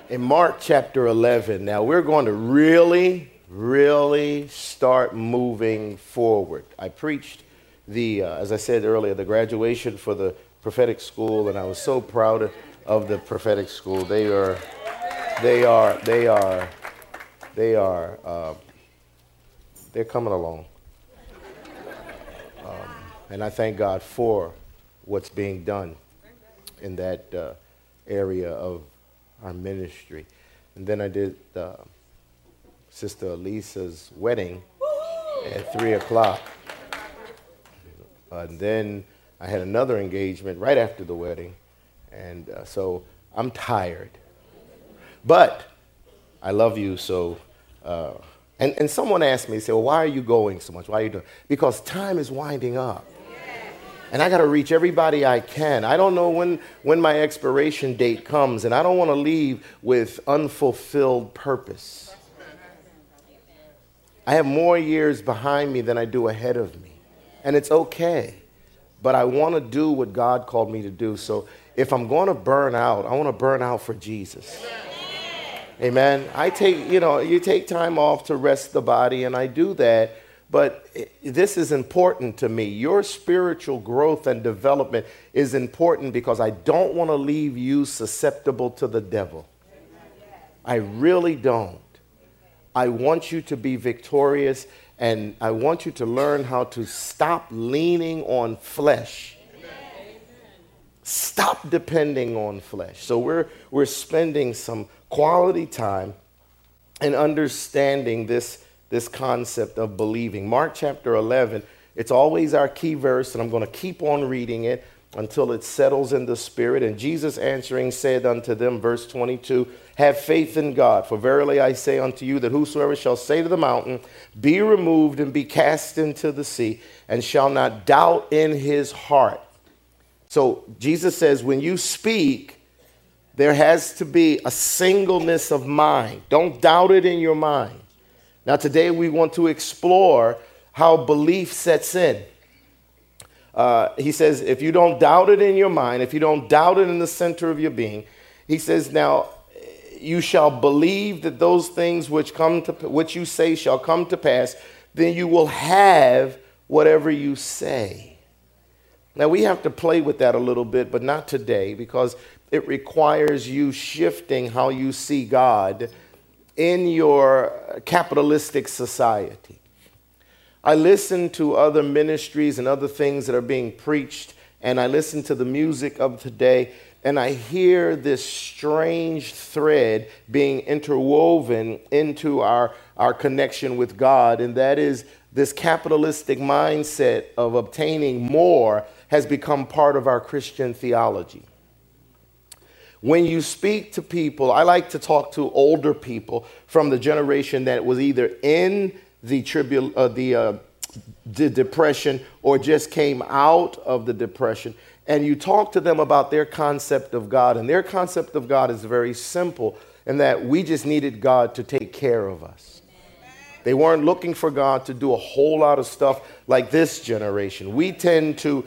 in Mark chapter 11. Now we're going to really start moving forward. I preached as I said earlier, the graduation for the prophetic school, and I was so proud of the prophetic school. They're coming along. And I thank God for what's being done in that area of our ministry. And then I did Sister Elisa's wedding at 3 o'clock. And then I had another engagement right after the wedding. And so I'm tired. But I love you, so... And someone asked me, they said, well, why are you going so much? Why are you doing? Because time is winding up. And I got to reach everybody I can. I don't know when my expiration date comes, and I don't want to leave with unfulfilled purpose. I have more years behind me than I do ahead of me. And it's okay. But I want to do what God called me to do. So if I'm going to burn out, I want to burn out for Jesus. Amen. You take time off to rest the body, and I do that. But this is important to me. Your spiritual growth and development is important because I don't want to leave you susceptible to the devil. I really don't. I want you to be victorious, and I want you to learn how to stop leaning on flesh. Stop depending on flesh. So we're spending some quality time and understanding this concept of believing. Mark chapter 11, it's always our key verse, and I'm going to keep on reading it until it settles in the spirit. And Jesus answering said unto them, verse 22, have faith in God, for verily I say unto you that whosoever shall say to the mountain, be removed and be cast into the sea, and shall not doubt in his heart. So Jesus says when you speak, there has to be a singleness of mind. Don't doubt it in your mind. Now, today we want to explore how belief sets in. He says, if you don't doubt it in your mind, if you don't doubt it in the center of your being, he says, now you shall believe that those things which you say shall come to pass, then you will have whatever you say. Now, we have to play with that a little bit, but not today, because it requires you shifting how you see God in your capitalistic society. I listen to other ministries and other things that are being preached, and I listen to the music of today, and I hear this strange thread being interwoven into our connection with God, and that is this capitalistic mindset of obtaining more has become part of our Christian theology. When you speak to people, I like to talk to older people from the generation that was either in the depression or just came out of the depression, and you talk to them about their concept of God, and their concept of God is very simple, in that we just needed God to take care of us. They weren't looking for God to do a whole lot of stuff like this generation. We tend to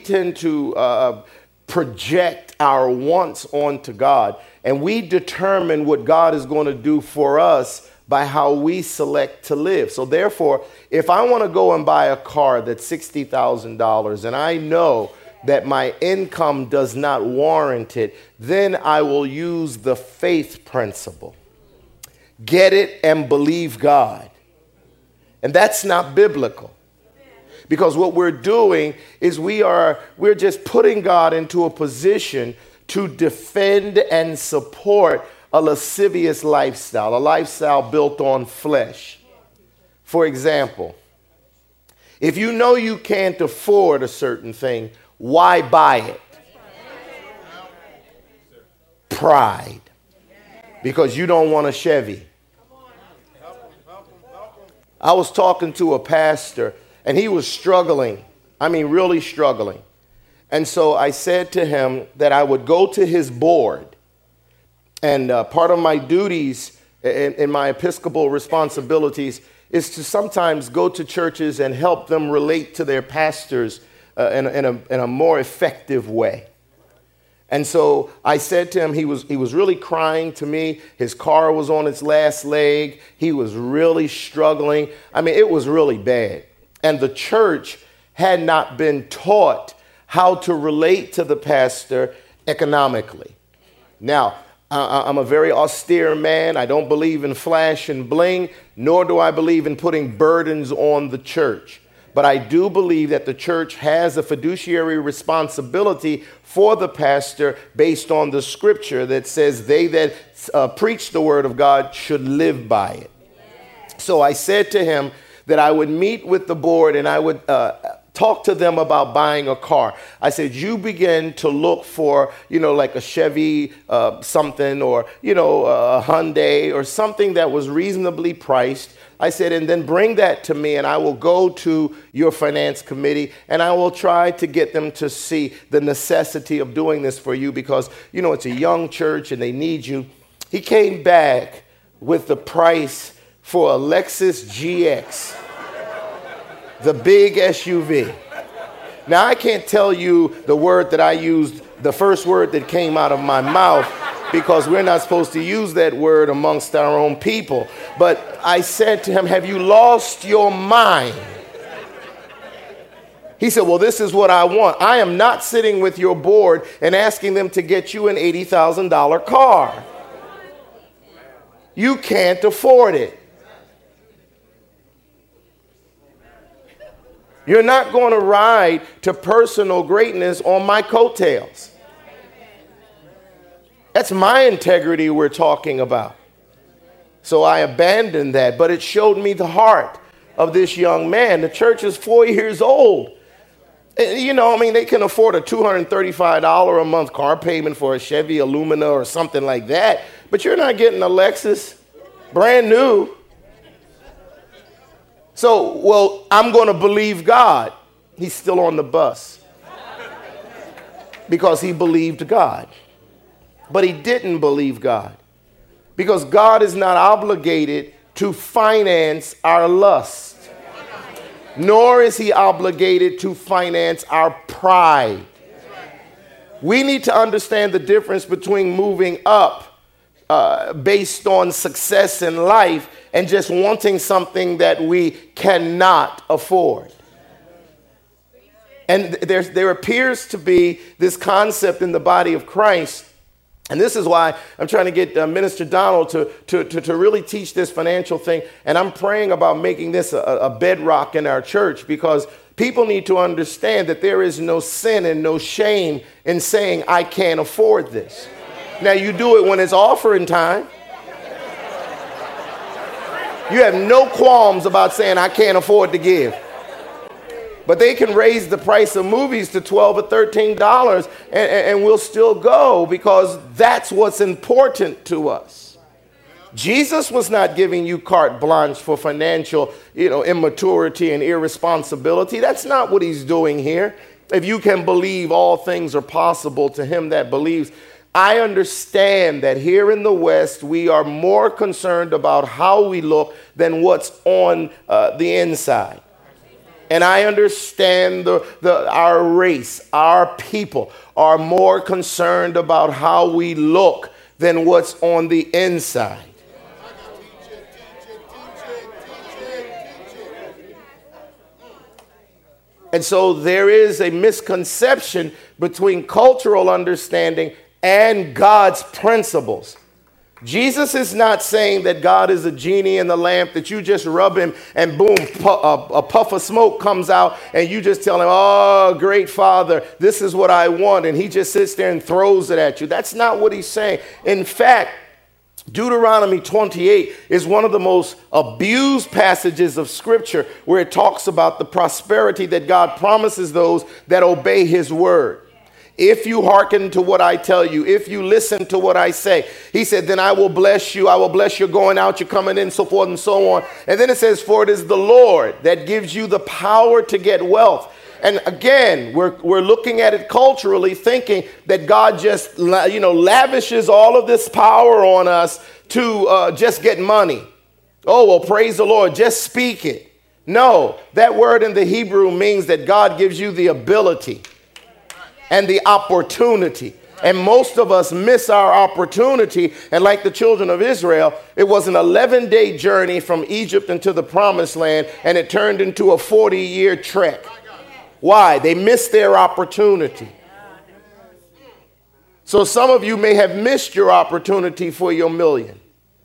project our wants onto God, and we determine what God is going to do for us by how we select to live. So therefore, if I want to go and buy a car that's $60,000 and I know that my income does not warrant it, then I will use the faith principle. Get it and believe God. And that's not biblical. Because what we're doing is we're just putting God into a position to defend and support a lascivious lifestyle, a lifestyle built on flesh. For example, if you know you can't afford a certain thing, why buy it? Pride. Because you don't want a Chevy. I was talking to a pastor, and he was struggling. I mean, really struggling. And so I said to him that I would go to his board. And part of my duties in my Episcopal responsibilities is to sometimes go to churches and help them relate to their pastors in a more effective way. And so I said to him, he was really crying to me. His car was on its last leg. He was really struggling. I mean, it was really bad. And the church had not been taught how to relate to the pastor economically. Now, I'm a very austere man. I don't believe in flash and bling, nor do I believe in putting burdens on the church. But I do believe that the church has a fiduciary responsibility for the pastor based on the scripture that says they that preach the word of God should live by it. So I said to him that I would meet with the board and I would talk to them about buying a car. I said, you begin to look for, like a Chevy something or, a Hyundai or something that was reasonably priced. I said, and then bring that to me and I will go to your finance committee and I will try to get them to see the necessity of doing this for you because, it's a young church and they need you. He came back with the price for a Lexus GX, the big SUV. Now, I can't tell you the word that I used, the first word that came out of my mouth, because we're not supposed to use that word amongst our own people. But I said to him, have you lost your mind? He said, well, this is what I want. I am not sitting with your board and asking them to get you an $80,000 car. You can't afford it. You're not going to ride to personal greatness on my coattails. That's my integrity we're talking about. So I abandoned that, but it showed me the heart of this young man. The church is 4 years old. They can afford a $235 a month car payment for a Chevy Illumina or something like that, but you're not getting a Lexus brand new. So, well, I'm going to believe God. He's still on the bus because he believed God. But he didn't believe God because God is not obligated to finance our lust, nor is he obligated to finance our pride. We need to understand the difference between moving up based on success in life and just wanting something that we cannot afford. And there appears to be this concept in the body of Christ. And this is why I'm trying to get Minister Donald to really teach this financial thing. And I'm praying about making this a bedrock in our church because people need to understand that there is no sin and no shame in saying, I can't afford this. Now, you do it when it's offering time. You have no qualms about saying, I can't afford to give. But they can raise the price of movies to $12 or $13 and we'll still go because that's what's important to us. Jesus was not giving you carte blanche for financial, immaturity and irresponsibility. That's not what he's doing here. If you can believe, all things are possible to him that believes. I understand that here in the West, we are more concerned about how we look than what's on the inside. And I understand our race, our people are more concerned about how we look than what's on the inside. And so there is a misconception between cultural understanding and God's principles. Jesus is not saying that God is a genie in the lamp that you just rub him and boom, a puff of smoke comes out and you just tell him, oh, great Father, this is what I want. And he just sits there and throws it at you. That's not what he's saying. In fact, Deuteronomy 28 is one of the most abused passages of Scripture where it talks about the prosperity that God promises those that obey his word. If you hearken to what I tell you, if you listen to what I say, he said, then I will bless you. I will bless your going out, your coming in, so forth and so on. And then it says, for it is the Lord that gives you the power to get wealth. And again, we're looking at it culturally, thinking that God just, lavishes all of this power on us to just get money. Oh, well, praise the Lord. Just speak it. No, that word in the Hebrew means that God gives you the ability and the opportunity And most of us miss our opportunity. And like the children of Israel, it was an 11-day journey from Egypt into the promised land, and it turned into a 40-year trek. Why? They missed their opportunity. So some of you may have missed your opportunity for your million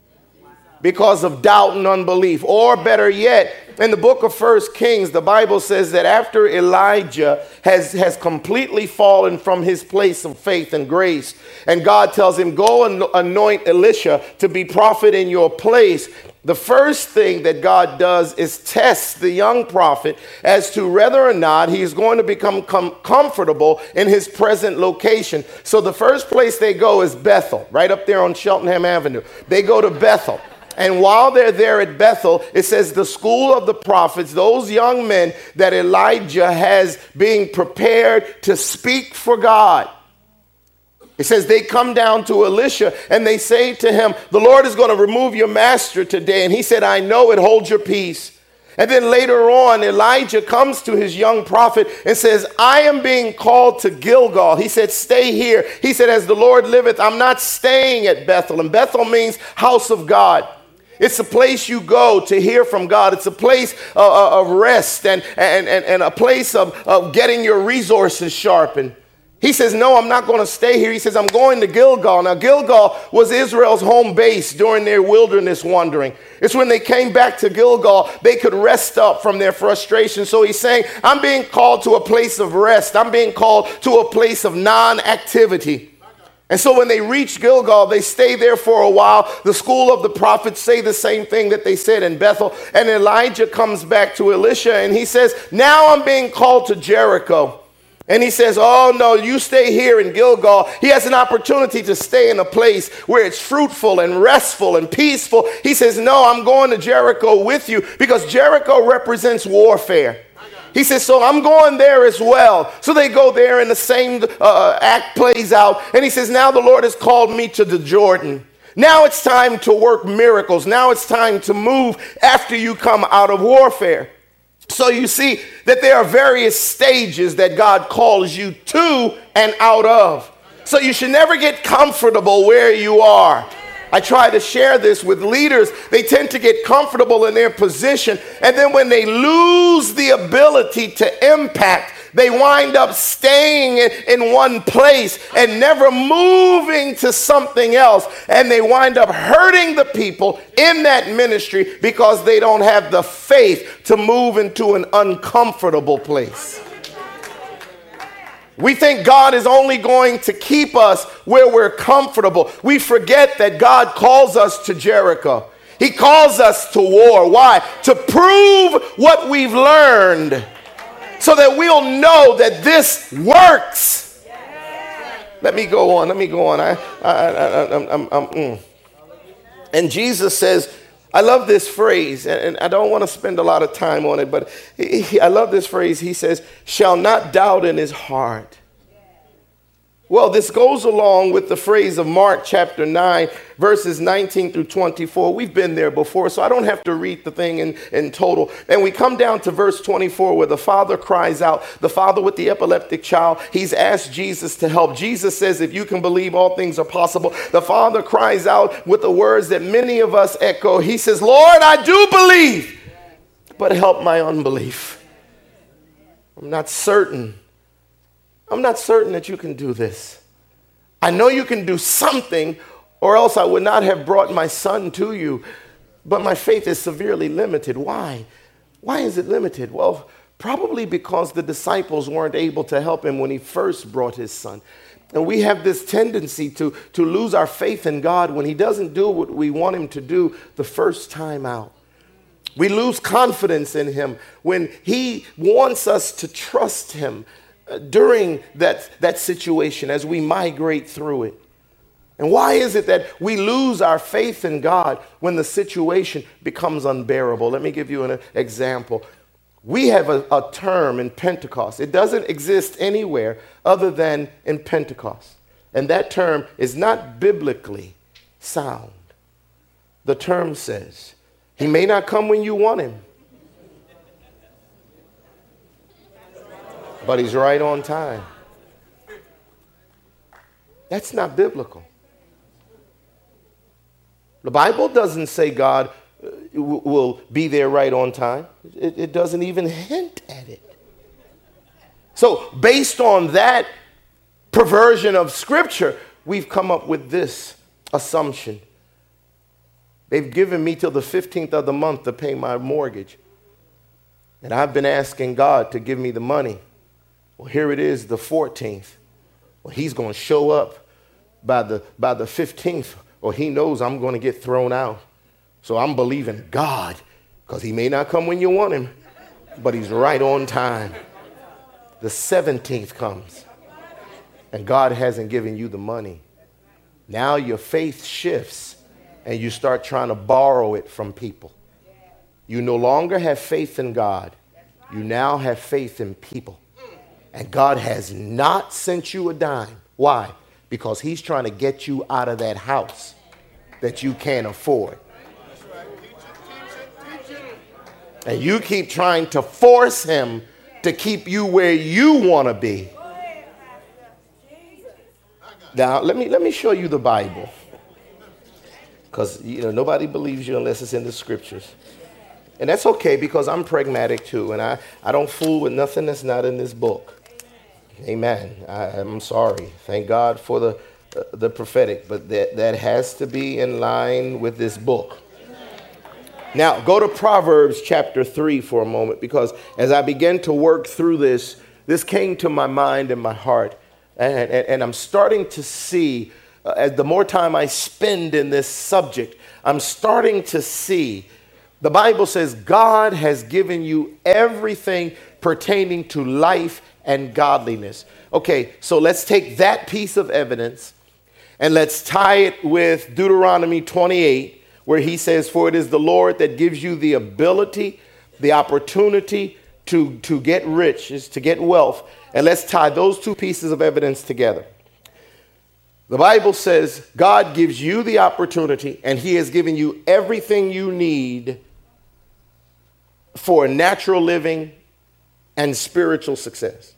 because of doubt and unbelief. Or better yet, in the book of 1 Kings, the Bible says that after Elijah has completely fallen from his place of faith and grace, and God tells him, go and anoint Elisha to be prophet in your place, the first thing that God does is test the young prophet as to whether or not he is going to become comfortable in his present location. So the first place they go is Bethel, right up there on Cheltenham Avenue. They go to Bethel. And while they're there at Bethel, it says the school of the prophets, those young men that Elijah has being prepared to speak for God. It says they come down to Elisha and they say to him, the Lord is going to remove your master today. And he said, I know it, hold your peace. And then later on, Elijah comes to his young prophet and says, I am being called to Gilgal. He said, stay here. He said, as the Lord liveth, I'm not staying at Bethel. And Bethel means house of God. It's a place you go to hear from God. It's a place of rest and a place of getting your resources sharpened. He says, no, I'm not going to stay here. He says, I'm going to Gilgal. Now, Gilgal was Israel's home base during their wilderness wandering. It's when they came back to Gilgal, they could rest up from their frustration. So he's saying, I'm being called to a place of rest. I'm being called to a place of non-activity. And so when they reach Gilgal, they stay there for a while. The school of the prophets say the same thing that they said in Bethel. And Elijah comes back to Elisha and he says, now I'm being called to Jericho. And he says, oh, no, you stay here in Gilgal. He has an opportunity to stay in a place where it's fruitful and restful and peaceful. He says, no, I'm going to Jericho with you because Jericho represents warfare. He says, so I'm going there as well. So they go there and the same act plays out. And he says, now the Lord has called me to the Jordan. Now it's time to work miracles. Now it's time to move after you come out of warfare. So you see that there are various stages that God calls you to and out of. So you should never get comfortable where you are. I try to share this with leaders. They tend to get comfortable in their position. And then when they lose the ability to impact, they wind up staying in one place and never moving to something else. And they wind up hurting the people in that ministry because they don't have the faith to move into an uncomfortable place. We think God is only going to keep us where we're comfortable. We forget that God calls us to Jericho. He calls us to war. Why? To prove what we've learned so that we'll know that this works. Let me go on. And Jesus says, I love this phrase, and I don't want to spend a lot of time on it, but I love this phrase. He says, shall not doubt in his heart. Well, this goes along with the phrase of Mark chapter 9, verses 19 through 24. We've been there before, so I don't have to read the thing in total. And we come down to verse 24 where the father cries out, the father with the epileptic child. He's asked Jesus to help. Jesus says, if you can believe, all things are possible. The father cries out with the words that many of us echo. He says, Lord, I do believe, but help my unbelief. I'm not certain that you can do this. I know you can do something, or else I would not have brought my son to you. But my faith is severely limited. Why? Why is it limited? Well, probably because the disciples weren't able to help him when he first brought his son. And we have this tendency to lose our faith in God when he doesn't do what we want him to do the first time out. We lose confidence in him when he wants us to trust him during that situation as we migrate through it. And why is it that we lose our faith in God when the situation becomes unbearable? Let me give you an example. We have a term in Pentecost. It doesn't exist anywhere other than in Pentecost. And that term is not biblically sound. The term says, he may not come when you want him, but he's right on time. That's not biblical. The Bible doesn't say God will be there right on time. It doesn't even hint at it. So based on that perversion of Scripture, we've come up with this assumption. They've given me till the 15th of the month to pay my mortgage. And I've been asking God to give me the money. Well, here it is, the 14th. Well, he's going to show up by the 15th, or he knows I'm going to get thrown out. So I'm believing God, because he may not come when you want him, but he's right on time. The 17th comes, and God hasn't given you the money. Now your faith shifts, and you start trying to borrow it from people. You no longer have faith in God. You now have faith in people. And God has not sent you a dime. Why? Because he's trying to get you out of that house that you can't afford. And you keep trying to force him to keep you where you want to be. Now, let me show you the Bible. Because, nobody believes you unless it's in the scriptures. And that's okay, because I'm pragmatic too. And I don't fool with nothing that's not in this book. Amen. I'm sorry. Thank God for the prophetic. But that has to be in line with this book. Now, go to Proverbs chapter 3 for a moment, because as I began to work through this came to my mind and my heart. And I'm starting to see, as the more time I spend in this subject, I'm starting to see. The Bible says God has given you everything pertaining to life and godliness. Okay, so let's take that piece of evidence and let's tie it with Deuteronomy 28, where he says, for it is the Lord that gives you the ability, the opportunity to get rich, is to get wealth. And let's tie those two pieces of evidence together. The Bible says God gives you the opportunity, and he has given you everything you need for natural living and spiritual success.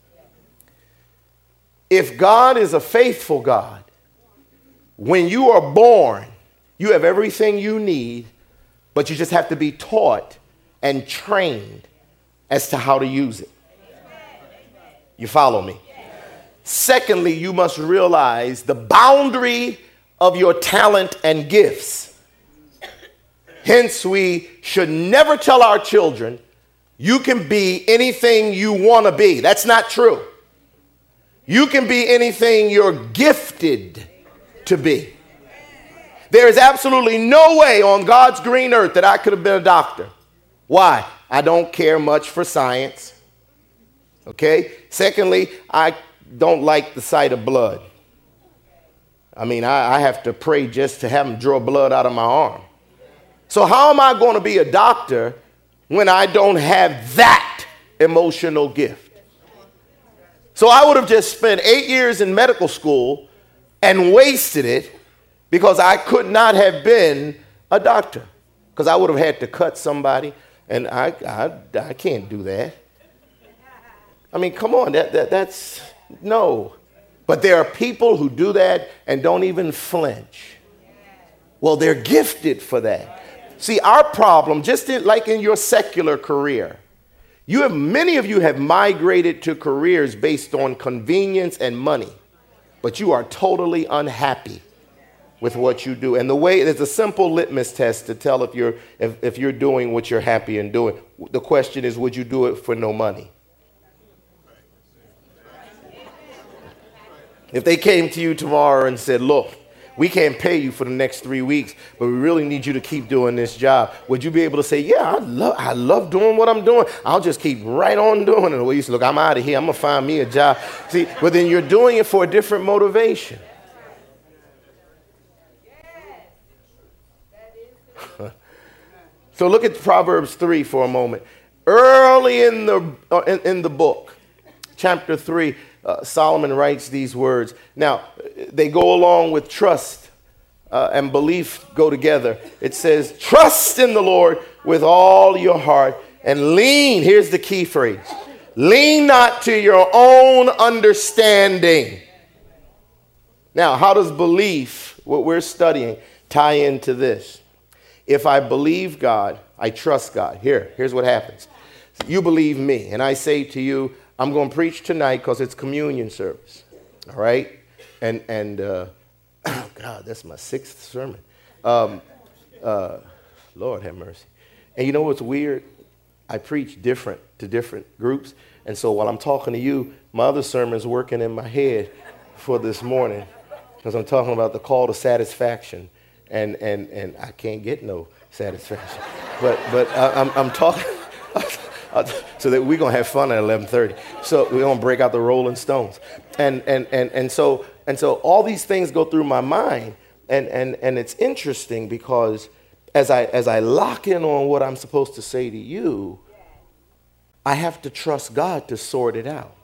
If God is a faithful God, when you are born, you have everything you need, but you just have to be taught and trained as to how to use it. You follow me? Secondly, you must realize the boundary of your talent and gifts. Hence, we should never tell our children, you can be anything you want to be. That's not true. You can be anything you're gifted to be. There is absolutely no way on God's green earth that I could have been a doctor. Why? I don't care much for science. Okay? Secondly, I don't like the sight of blood. I mean, I have to pray just to have them draw blood out of my arm. So how am I going to be a doctor when I don't have that emotional gift? So I would have just spent 8 years in medical school and wasted it because I could not have been a doctor, because I would have had to cut somebody, and I can't do that. I mean, come on, that's no. But there are people who do that and don't even flinch. Well, they're gifted for that. See, our problem, just like in your secular career, many of you have migrated to careers based on convenience and money, but you are totally unhappy with what you do. And there's a simple litmus test to tell if you're doing what you're happy in doing. The question is, would you do it for no money? If they came to you tomorrow and said, look, we can't pay you for the next 3 weeks, but we really need you to keep doing this job, would you be able to say, yeah, I love doing what I'm doing. I'll just keep right on doing it. Well, you say, look, I'm out of here. I'm going to find me a job. See, but then you're doing it for a different motivation. So look at Proverbs 3 for a moment. Early in the book, chapter 3, Solomon writes these words. Now, they go along with trust and belief go together. It says, trust in the Lord with all your heart and lean. Here's the key phrase. Lean not to your own understanding. Now, how does belief, what we're studying, tie into this? If I believe God, I trust God. Here's what happens. You believe me, and I say to you, I'm going to preach tonight because it's communion service. All right? And oh God, that's my 6th sermon. Lord have mercy. And you know what's weird? I preach different to different groups. And so while I'm talking to you, my other sermon's working in my head for this morning because I'm talking about the call to satisfaction. And I can't get no satisfaction. But I'm talking so that we're going to have fun at 11:30. So we're going to break out the Rolling Stones. And so all these things go through my mind. And it's interesting because as I lock in on what I'm supposed to say to you, I have to trust God to sort it out.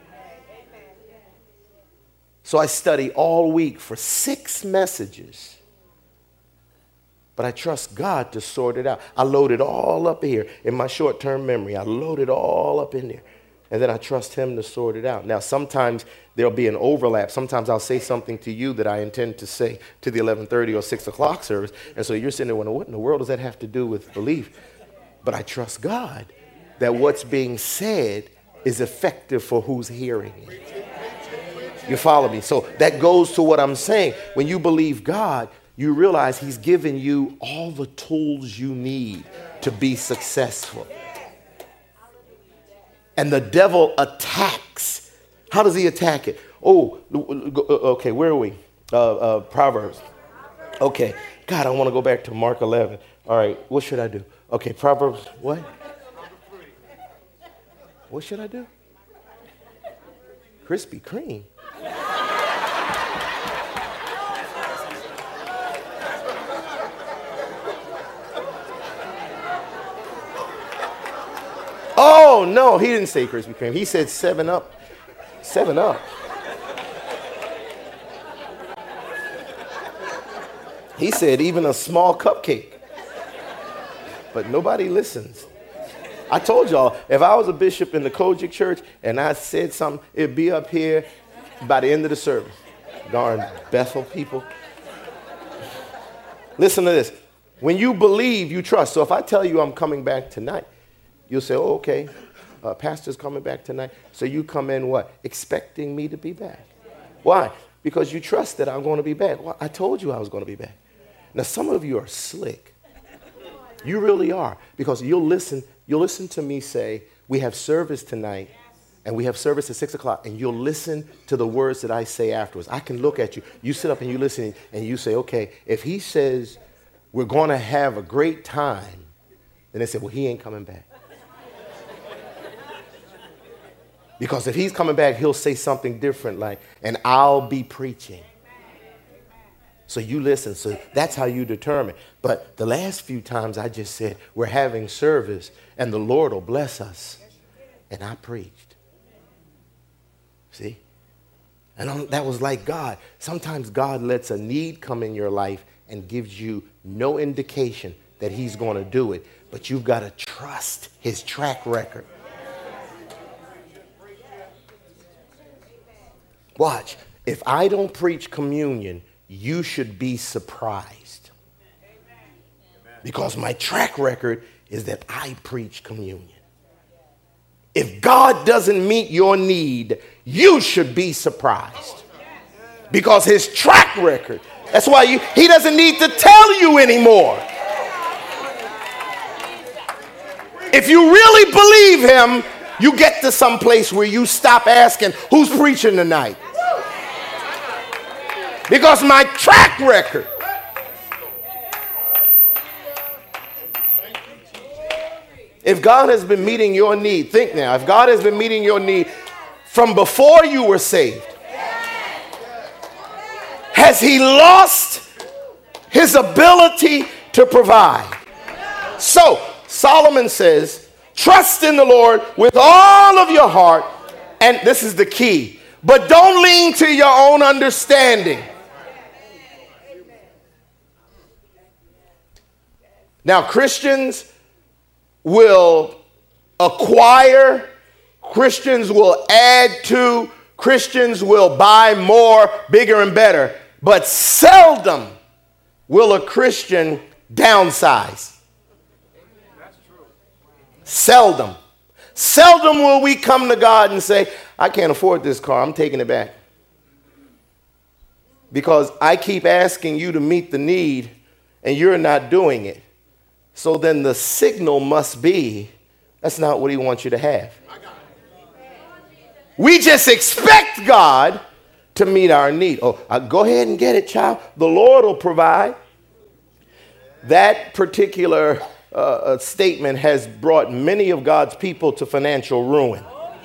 So I study all week for 6 messages. But I trust God to sort it out. I load it all up here in my short-term memory. I load it all up in there. And then I trust him to sort it out. Now, sometimes there'll be an overlap. Sometimes I'll say something to you that I intend to say to the 11:30 or 6 o'clock service. And so you're sitting there wondering, what in the world does that have to do with belief? But I trust God that what's being said is effective for who's hearing it. You follow me? So that goes to what I'm saying. When you believe God, you realize he's given you all the tools you need to be successful. And the devil attacks. How does he attack it? Oh, okay, where are we? Proverbs. Okay, God, I want to go back to Mark 11. All right, what should I do? Okay, Proverbs, what? What should I do? Krispy Kreme. Oh, no, he didn't say Krispy Kreme. He said 7 Up. 7 Up. He said even a small cupcake. But nobody listens. I told y'all, if I was a bishop in the Kojic church and I said something, it'd be up here by the end of the service. Darn Bethel people. Listen to this. When you believe, you trust. So if I tell you I'm coming back tonight, you'll say, oh, okay, pastor's coming back tonight. So you come in what? Expecting me to be back. Why? Because you trust that I'm going to be back. Well, I told you I was going to be back. Now, some of you are slick. You really are. Because you'll listen to me say, we have service tonight, and we have service at 6 o'clock, and you'll listen to the words that I say afterwards. I can look at you. You sit up and you listen, and you say, okay, if he says we're going to have a great time, then they say, well, he ain't coming back. Because if he's coming back, he'll say something different like, and I'll be preaching. So you listen. So that's how you determine. But the last few times I just said, we're having service and the Lord will bless us. And I preached. See? And that was like God. Sometimes God lets a need come in your life and gives you no indication that he's going to do it. But you've got to trust his track record. Watch. If I don't preach communion, you should be surprised. Because my track record is that I preach communion. If God doesn't meet your need, you should be surprised. Because his track record, that's why he doesn't need to tell you anymore. If you really believe him, you get to some place where you stop asking, who's preaching tonight? Because my track record. If God has been meeting your need, think now, if God has been meeting your need from before you were saved, has he lost his ability to provide? So, Solomon says, trust in the Lord with all of your heart, and this is the key, but don't lean to your own understanding. Now, Christians will acquire, Christians will add to, Christians will buy more, bigger, and better, but seldom will a Christian downsize. Seldom. Seldom will we come to God and say, I can't afford this car, I'm taking it back. Because I keep asking you to meet the need and you're not doing it. So then the signal must be, that's not what he wants you to have. We just expect God to meet our need. Oh, go ahead and get it, child. The Lord will provide. That particular statement has brought many of God's people to financial ruin.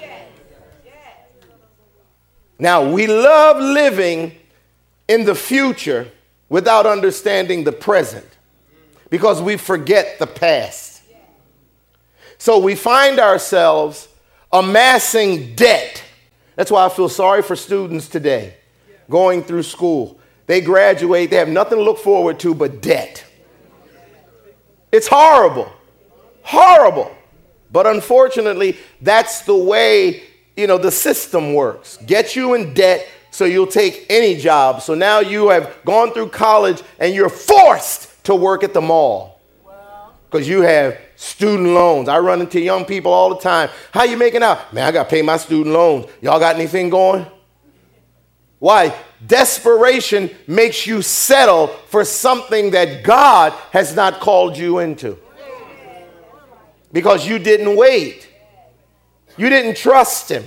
Now, we love living in the future without understanding the present because we forget the past. So we find ourselves amassing debt. That's why I feel sorry for students today going through school. They graduate, they have nothing to look forward to but debt. It's horrible, horrible. But unfortunately, that's the way, the system works. Get you in debt so you'll take any job. So now you have gone through college and you're forced to work at the mall because you have student loans. I run into young people all the time. How you making out? Man, I got to pay my student loans. Y'all got anything going? Why? Desperation makes you settle for something that God has not called you into. Because you didn't wait. You didn't trust him.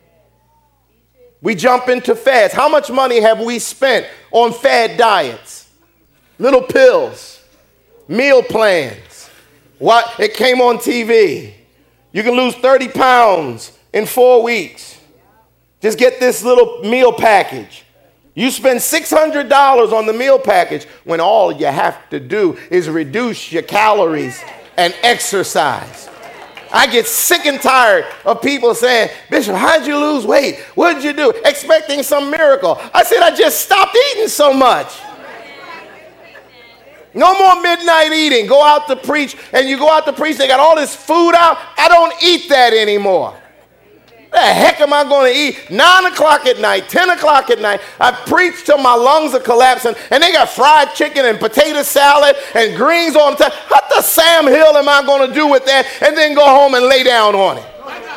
We jump into fads. How much money have we spent on fad diets? Little pills, meal plans. What? It came on TV. You can lose 30 pounds in 4 weeks. Just get this little meal package. You spend $600 on the meal package when all you have to do is reduce your calories and exercise. I get sick and tired of people saying, Bishop, how'd you lose weight? What did you do? Expecting some miracle. I said, I just stopped eating so much. No more midnight eating. Go out to preach, and you go out to preach, they got all this food out. I don't eat that anymore. The heck am I going to eat? 9 o'clock at night, 10 o'clock at night. I preach till my lungs are collapsing, and they got fried chicken and potato salad and greens all the time. What the Sam Hill am I going to do with that and then go home and lay down on it?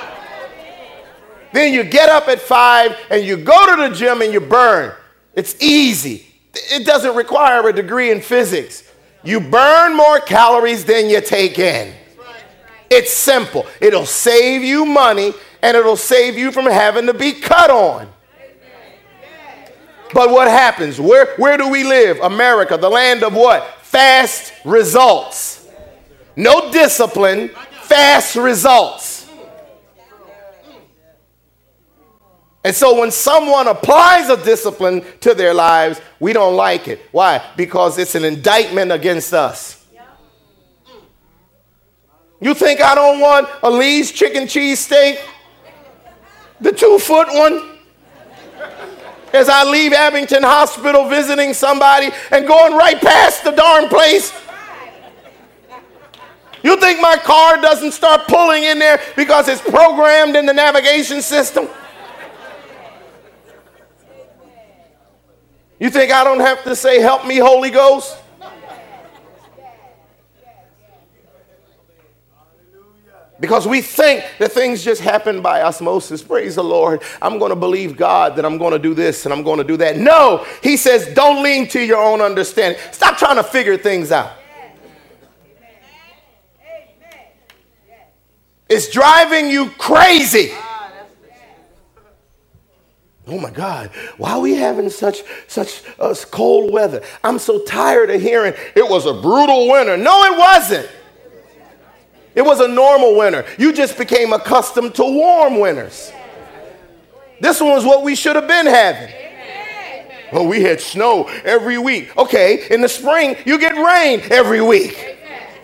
Then you get up at 5 and you go to the gym and you burn. It's easy. It doesn't require a degree in physics. You burn more calories than you take in. It's simple. It'll save you money and it'll save you from having to be cut on. But what happens? Where do we live? America, the land of what? Fast results. No discipline, fast results. And so when someone applies a discipline to their lives, we don't like it. Why? Because it's an indictment against us. You think I don't want a Lee's chicken cheese steak? The 2-foot one? As I leave Abington Hospital visiting somebody and going right past the darn place. You think my car doesn't start pulling in there because it's programmed in the navigation system? You think I don't have to say, help me, Holy Ghost? Because we think that things just happen by osmosis. Praise the Lord. I'm going to believe God that I'm going to do this and I'm going to do that. No, he says, don't lean to your own understanding. Stop trying to figure things out. It's driving you crazy. Oh my God, why are we having such cold weather? I'm so tired of hearing it was a brutal winter. No, it wasn't. It was a normal winter. You just became accustomed to warm winters. This one was what we should have been having. Well, we had snow every week. Okay, in the spring, you get rain every week.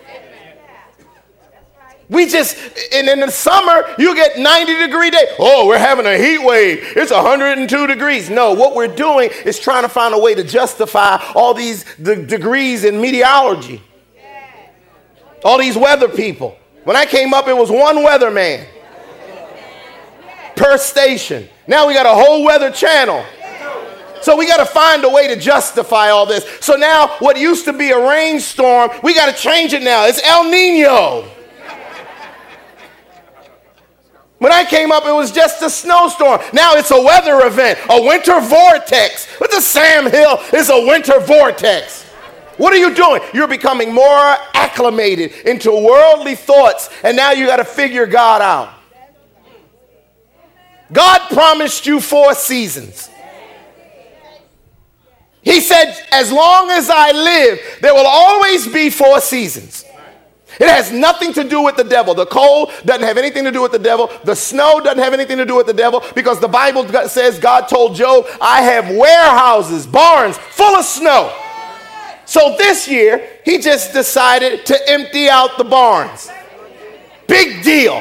And in the summer, you get 90-degree days. Oh, we're having a heat wave. It's 102 degrees. No, what we're doing is trying to find a way to justify all these degrees in meteorology. All these weather people. When I came up, it was one weatherman. per station. Now we got a whole weather channel. So we got to find a way to justify all this. So now what used to be a rainstorm, we got to change it now. It's El Nino. When I came up, it was just a snowstorm. Now it's a weather event, a winter vortex. What the Sam Hill is a winter vortex? What are you doing? You're becoming more acclimated into worldly thoughts, and now you got to figure God out. God promised you 4 seasons. He said, as long as I live, there will always be 4 seasons. It has nothing to do with the devil. The cold doesn't have anything to do with the devil. The snow doesn't have anything to do with the devil, because the Bible says God told Job, I have warehouses, barns full of snow. So this year, he just decided to empty out the barns. Big deal.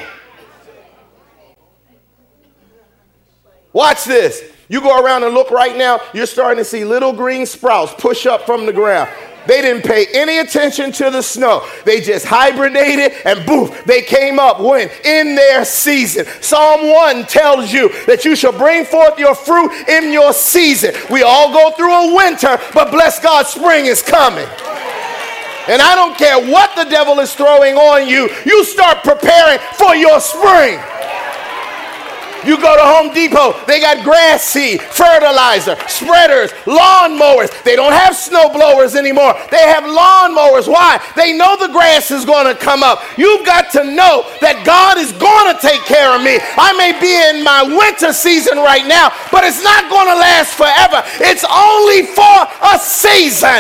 Watch this. You go around and look right now, you're starting to see little green sprouts push up from the ground. They didn't pay any attention to the snow. They just hibernated, and boom, they came up when? In their season. Psalm 1 tells you that you shall bring forth your fruit in your season. We all go through a winter, but bless God, spring is coming. And I don't care what the devil is throwing on you, you start preparing for your spring. You go to Home Depot, they got grass seed, fertilizer, spreaders, lawn mowers. They don't have snow blowers anymore. They have lawn mowers. Why? They know the grass is going to come up. You've got to know that God is going to take care of me. I may be in my winter season right now, but it's not going to last forever. It's only for a season.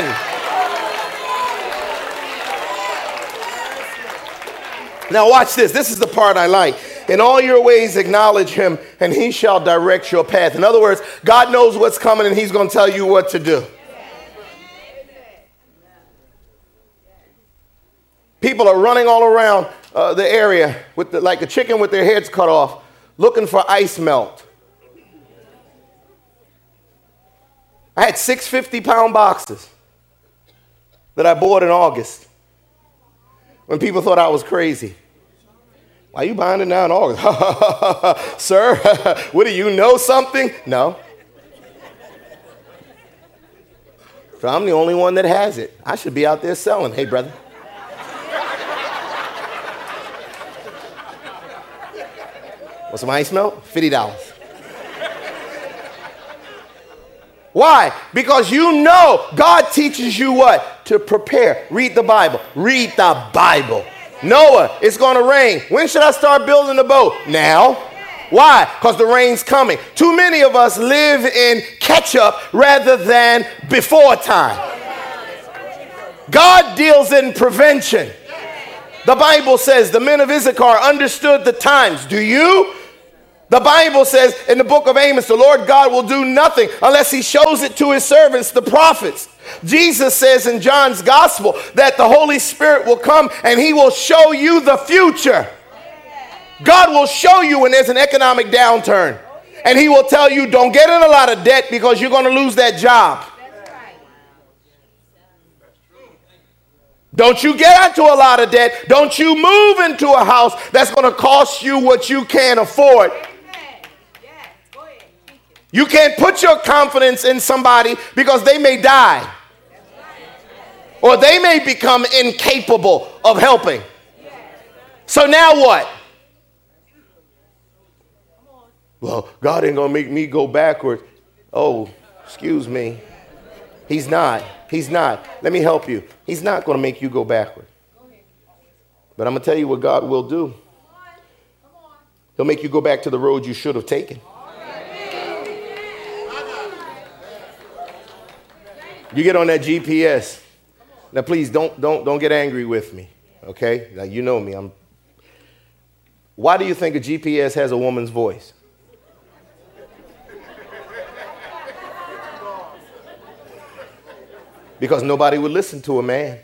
Now watch this. This is the part I like. In all your ways acknowledge him, and he shall direct your path. In other words, God knows what's coming, and he's going to tell you what to do. People are running all around the area with like a chicken with their heads cut off, looking for ice melt. I had 6 50-pound boxes that I bought in August when people thought I was crazy. Why are you buying it now in August? Sir, what do you know something? No. So I'm the only one that has it. I should be out there selling. Hey, brother. Want some ice melt? $50. Why? Because you know God teaches you what? To prepare. Read the Bible. Read the Bible. Noah, it's going to rain. When should I start building the boat? Now. Why? Because the rain's coming. Too many of us live in catch-up rather than before time. God deals in prevention. The Bible says the men of Issachar understood the times. Do you? The Bible says in the book of Amos, the Lord God will do nothing unless he shows it to his servants, the prophets. Jesus says in John's gospel that the Holy Spirit will come and he will show you the future. God will show you when there's an economic downturn. And he will tell you, don't get in a lot of debt because you're going to lose that job. Don't you get into a lot of debt. Don't you move into a house that's going to cost you what you can't afford. You can't put your confidence in somebody because they may die. Or they may become incapable of helping. So now what? Well, God ain't going to make me go backwards. Oh, excuse me. He's not. He's not. Let me help you. He's not going to make you go backward. But I'm going to tell you what God will do. He'll make you go back to the road you should have taken. You get on that GPS. Now, please don't get angry with me, okay? Now, you know me. Why do you think a GPS has a woman's voice? Because nobody would listen to a man.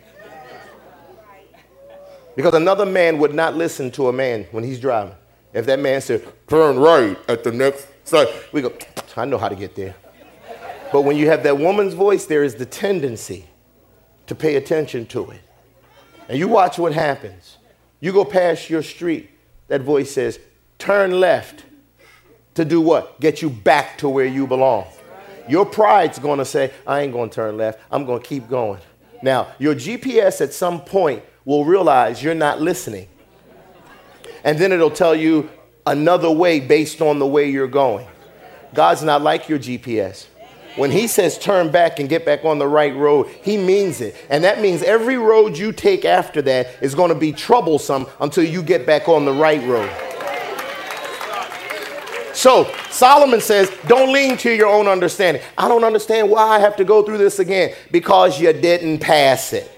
Because another man would not listen to a man when he's driving. If that man said, turn right at the next side, we go, I know how to get there. But when you have that woman's voice, there is the tendency to pay attention to it. And you watch what happens. You go past your street, that voice says, turn left. to do what? Get you back to where you belong. Your pride's going to say, I ain't going to turn left. I'm going to keep going. Now, your GPS at some point will realize you're not listening. And then it'll tell you another way based on the way you're going. God's not like your GPS. When he says turn back and get back on the right road, he means it. And that means every road you take after that is going to be troublesome until you get back on the right road. So Solomon says, don't lean to your own understanding. I don't understand why I have to go through this again. Because you didn't pass it.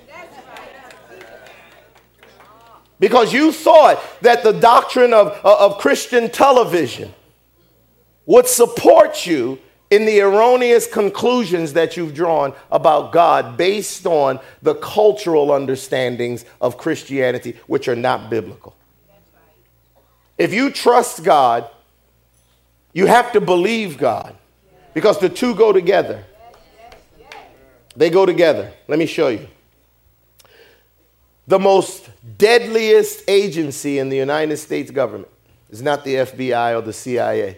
Because you thought that the doctrine of Christian television would support you in the erroneous conclusions that you've drawn about God based on the cultural understandings of Christianity, which are not biblical. If you trust God, you have to believe God, because the two go together. They go together. Let me show you. The most deadliest agency in the United States government is not the FBI or the CIA.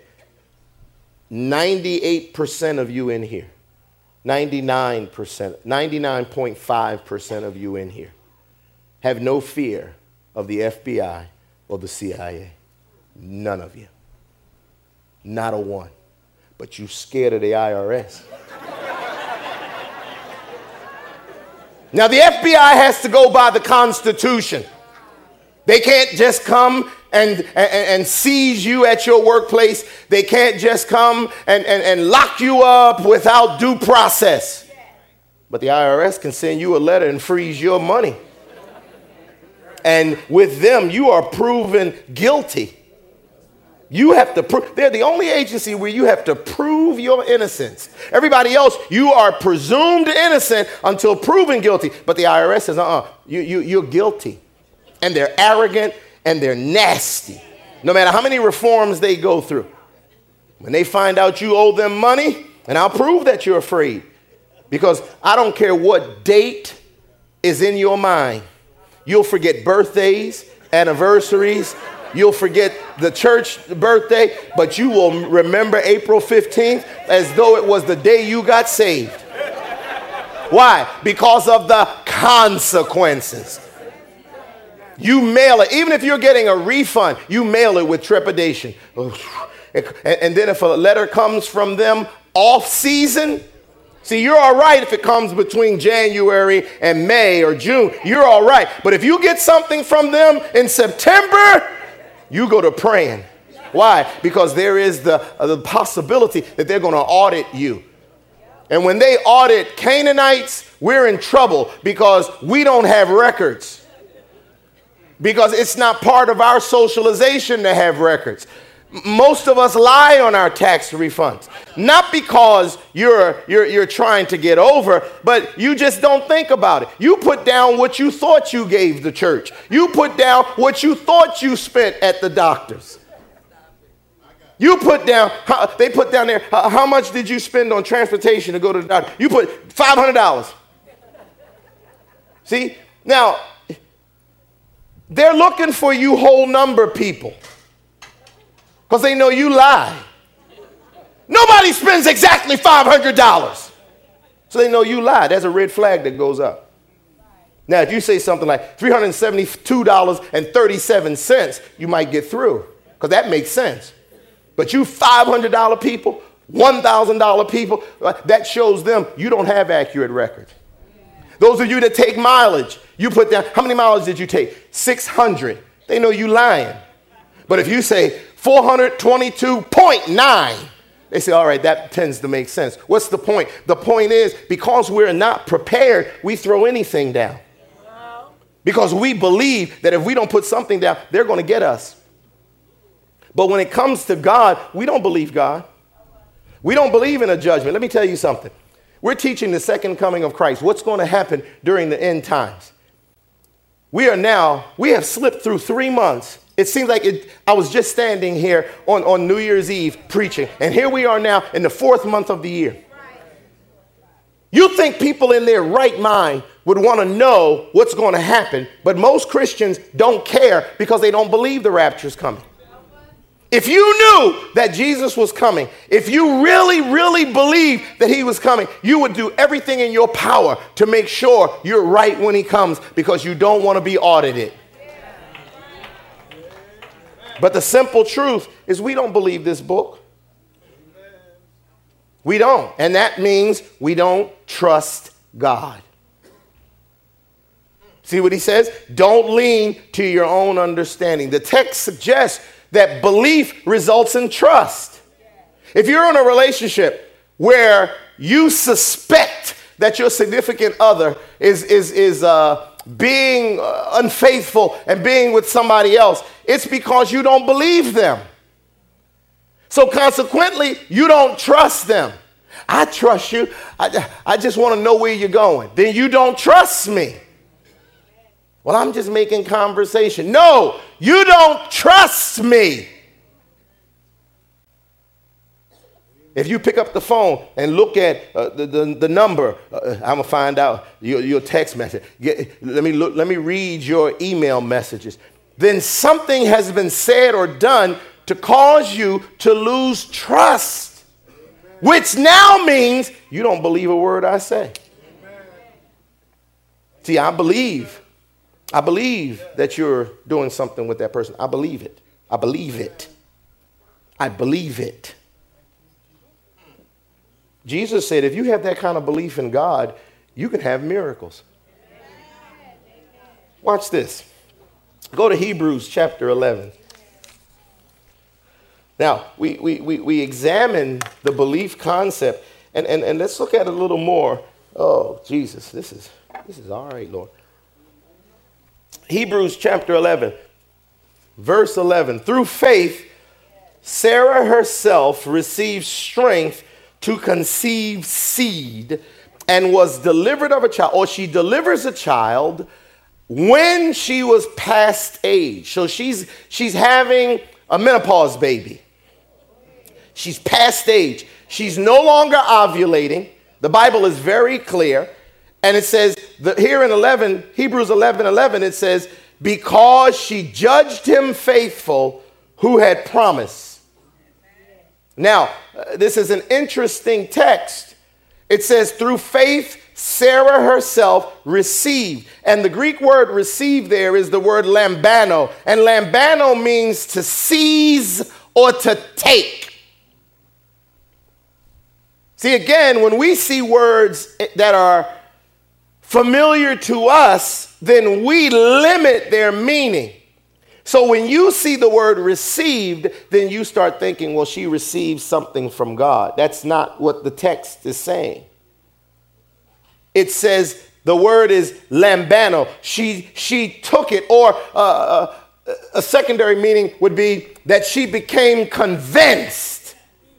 98% of you in here, 99%, 99.5% of you in here have no fear of the FBI or the CIA. None of you. Not a one. But you scared of the IRS. Now, the FBI has to go by the Constitution. They can't just come and seize you at your workplace. They can't just come and lock you up without due process. But the IRS can send you a letter and freeze your money. And with them, you are proven guilty. You have to prove, they're the only agency where you have to prove your innocence. Everybody else, you are presumed innocent until proven guilty. But the IRS says, you're guilty. And they're arrogant and they're nasty. No matter how many reforms they go through. When they find out you owe them money, and I'll prove that you're afraid. Because I don't care what date is in your mind. You'll forget birthdays, anniversaries. You'll forget the church birthday, but you will remember April 15th as though it was the day you got saved. Why? Because of the consequences. You mail it. Even if you're getting a refund, you mail it with trepidation. And then if a letter comes from them off season, see, you're all right if it comes between January and May or June. You're all right. But if you get something from them in September, you go to praying. Why? Because there is the possibility that they're going to audit you. And when they audit Canaanites, we're in trouble because we don't have records. Because it's not part of our socialization to have records. Most of us lie on our tax refunds. Not because you're trying to get over, but you just don't think about it. You put down what you thought you gave the church. You put down what you thought you spent at the doctor's. You put down, they put down there, how much did you spend on transportation to go to the doctor? You put $500. See? Now, they're looking for you whole number people. Because they know you lie. Nobody spends exactly $500. So they know you lie. There's a red flag that goes up. Now, if you say something like $372.37, you might get through. Because that makes sense. But you $500 people, $1,000 people, that shows them you don't have accurate records. Those of you that take mileage, you put down, how many miles did you take? 600. They know you lying. But if you say 422.9, they say, all right, that tends to make sense. What's the point? The point is, because we're not prepared, we throw anything down. Because we believe that if we don't put something down, they're going to get us. But when it comes to God, we don't believe God. We don't believe in a judgment. Let me tell you something. We're teaching the second coming of Christ. What's going to happen during the end times? We have slipped through 3 months. It seems like I was just standing here on New Year's Eve preaching. And here we are now in the 4th month of the year. You think people in their right mind would want to know what's going to happen. But most Christians don't care because they don't believe the rapture's coming. If you knew that Jesus was coming, if you really, really believed that he was coming, you would do everything in your power to make sure you're right when he comes, because you don't want to be audited. But the simple truth is we don't believe this book. We don't. And that means we don't trust God. See what he says? Don't lean to your own understanding. The text suggests that belief results in trust. If you're in a relationship where you suspect that your significant other is being unfaithful and being with somebody else, it's because you don't believe them. So consequently, you don't trust them. I trust you. I just want to know where you're going. Then you don't trust me. Well, I'm just making conversation. No, you don't trust me. If you pick up the phone and look at the number, I'm going to find out your text message. Let me read your email messages. Then something has been said or done to cause you to lose trust, which now means you don't believe a word I say. See, I believe that you're doing something with that person. I believe it. I believe it. I believe it. Jesus said, if you have that kind of belief in God, you can have miracles. Watch this. Go to Hebrews chapter 11. Now, we examine the belief concept, and let's look at it a little more. Oh, Jesus, this is all right, Lord. Hebrews chapter 11, verse 11. Through faith, Sarah herself received strength to conceive seed and was delivered of a child, or she delivers a child when she was past age. So she's having a menopause baby. She's past age. She's no longer ovulating. The Bible is very clear. And it says that here in Hebrews 11:11, it says, because she judged him faithful who had promised. Now, this is an interesting text. It says, through faith, Sarah herself received. And the Greek word receive there is the word lambano. And lambano means to seize or to take. See, again, when we see words that are familiar to us, then we limit their meaning. So when you see the word received, then you start thinking, well, she received something from God. That's not what the text is saying. It says the word is lambano. She took it, or a secondary meaning would be that she became convinced.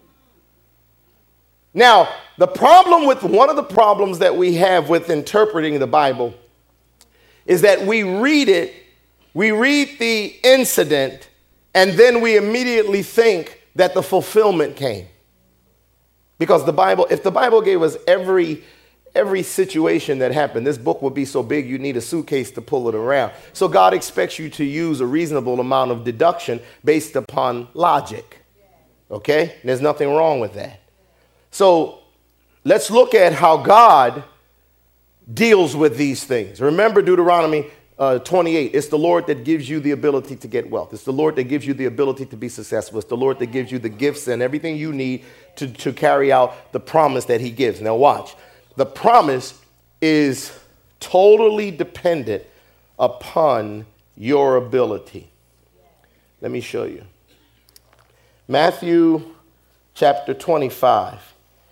Now, one of the problems that we have with interpreting the Bible is that we read the incident, and then we immediately think that the fulfillment came. Because if the Bible gave us every situation that happened, this book would be so big you need a suitcase to pull it around. So God expects you to use a reasonable amount of deduction based upon logic. Okay? There's nothing wrong with that. So let's look at how God deals with these things. Remember Deuteronomy 28. It's the Lord that gives you the ability to get wealth. It's the Lord that gives you the ability to be successful. It's the Lord that gives you the gifts and everything you need to carry out the promise that he gives. Now watch. The promise is totally dependent upon your ability. Let me show you. Matthew chapter 25.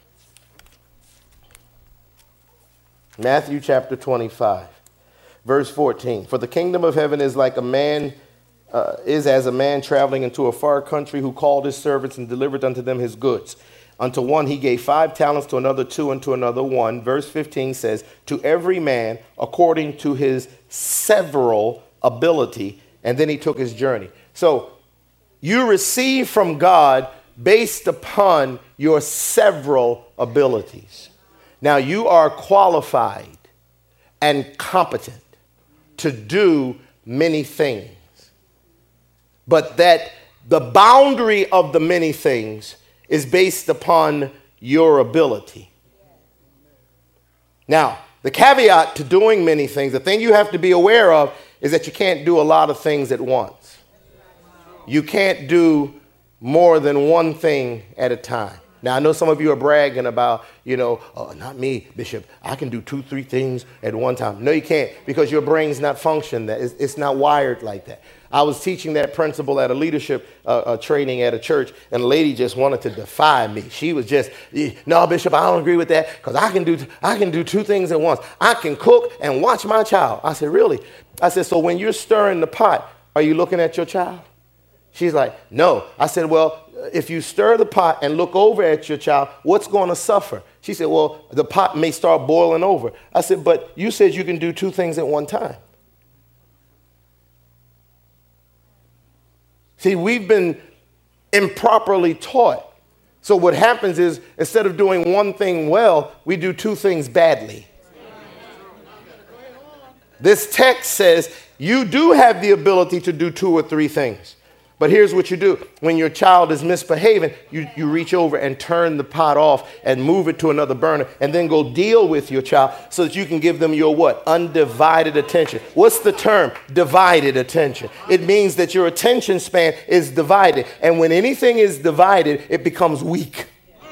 Matthew chapter 25, verse 14. For the kingdom of heaven is like is as a man traveling into a far country, who called his servants and delivered unto them his goods. Unto one he gave 5 talents, to another 2, and to another 1. Verse 15 says, to every man according to his several ability. And then he took his journey. So you receive from God based upon your several abilities. Now, you are qualified and competent to do many things. But that The boundary of the many things is based upon your ability. Now, the caveat to doing many things, the thing you have to be aware of is that you can't do a lot of things at once. You can't do more than one thing at a time. Now, I know some of you are bragging about, oh, not me, Bishop. I can do 2, 3 things at one time. No, you can't, because your brain's not functioning. It's not wired like that. I was teaching that principle at a leadership training at a church, and a lady just wanted to defy me. She was just, no, Bishop, I don't agree with that, because I can do 2 things at once. I can cook and watch my child. I said, really? I said, so when you're stirring the pot, are you looking at your child? She's like, no. I said, well, if you stir the pot and look over at your child, what's going to suffer? She said, well, the pot may start boiling over. I said, but you said you can do 2 things at one time. See, we've been improperly taught. So what happens is, instead of doing one thing well, we do 2 things badly. This text says you do have the ability to do 2 or 3 things. But here's what you do. When your child is misbehaving, you reach over and turn the pot off and move it to another burner and then go deal with your child so that you can give them your what? Undivided attention. What's the term? Divided attention. It means that your attention span is divided. And when anything is divided, it becomes weak.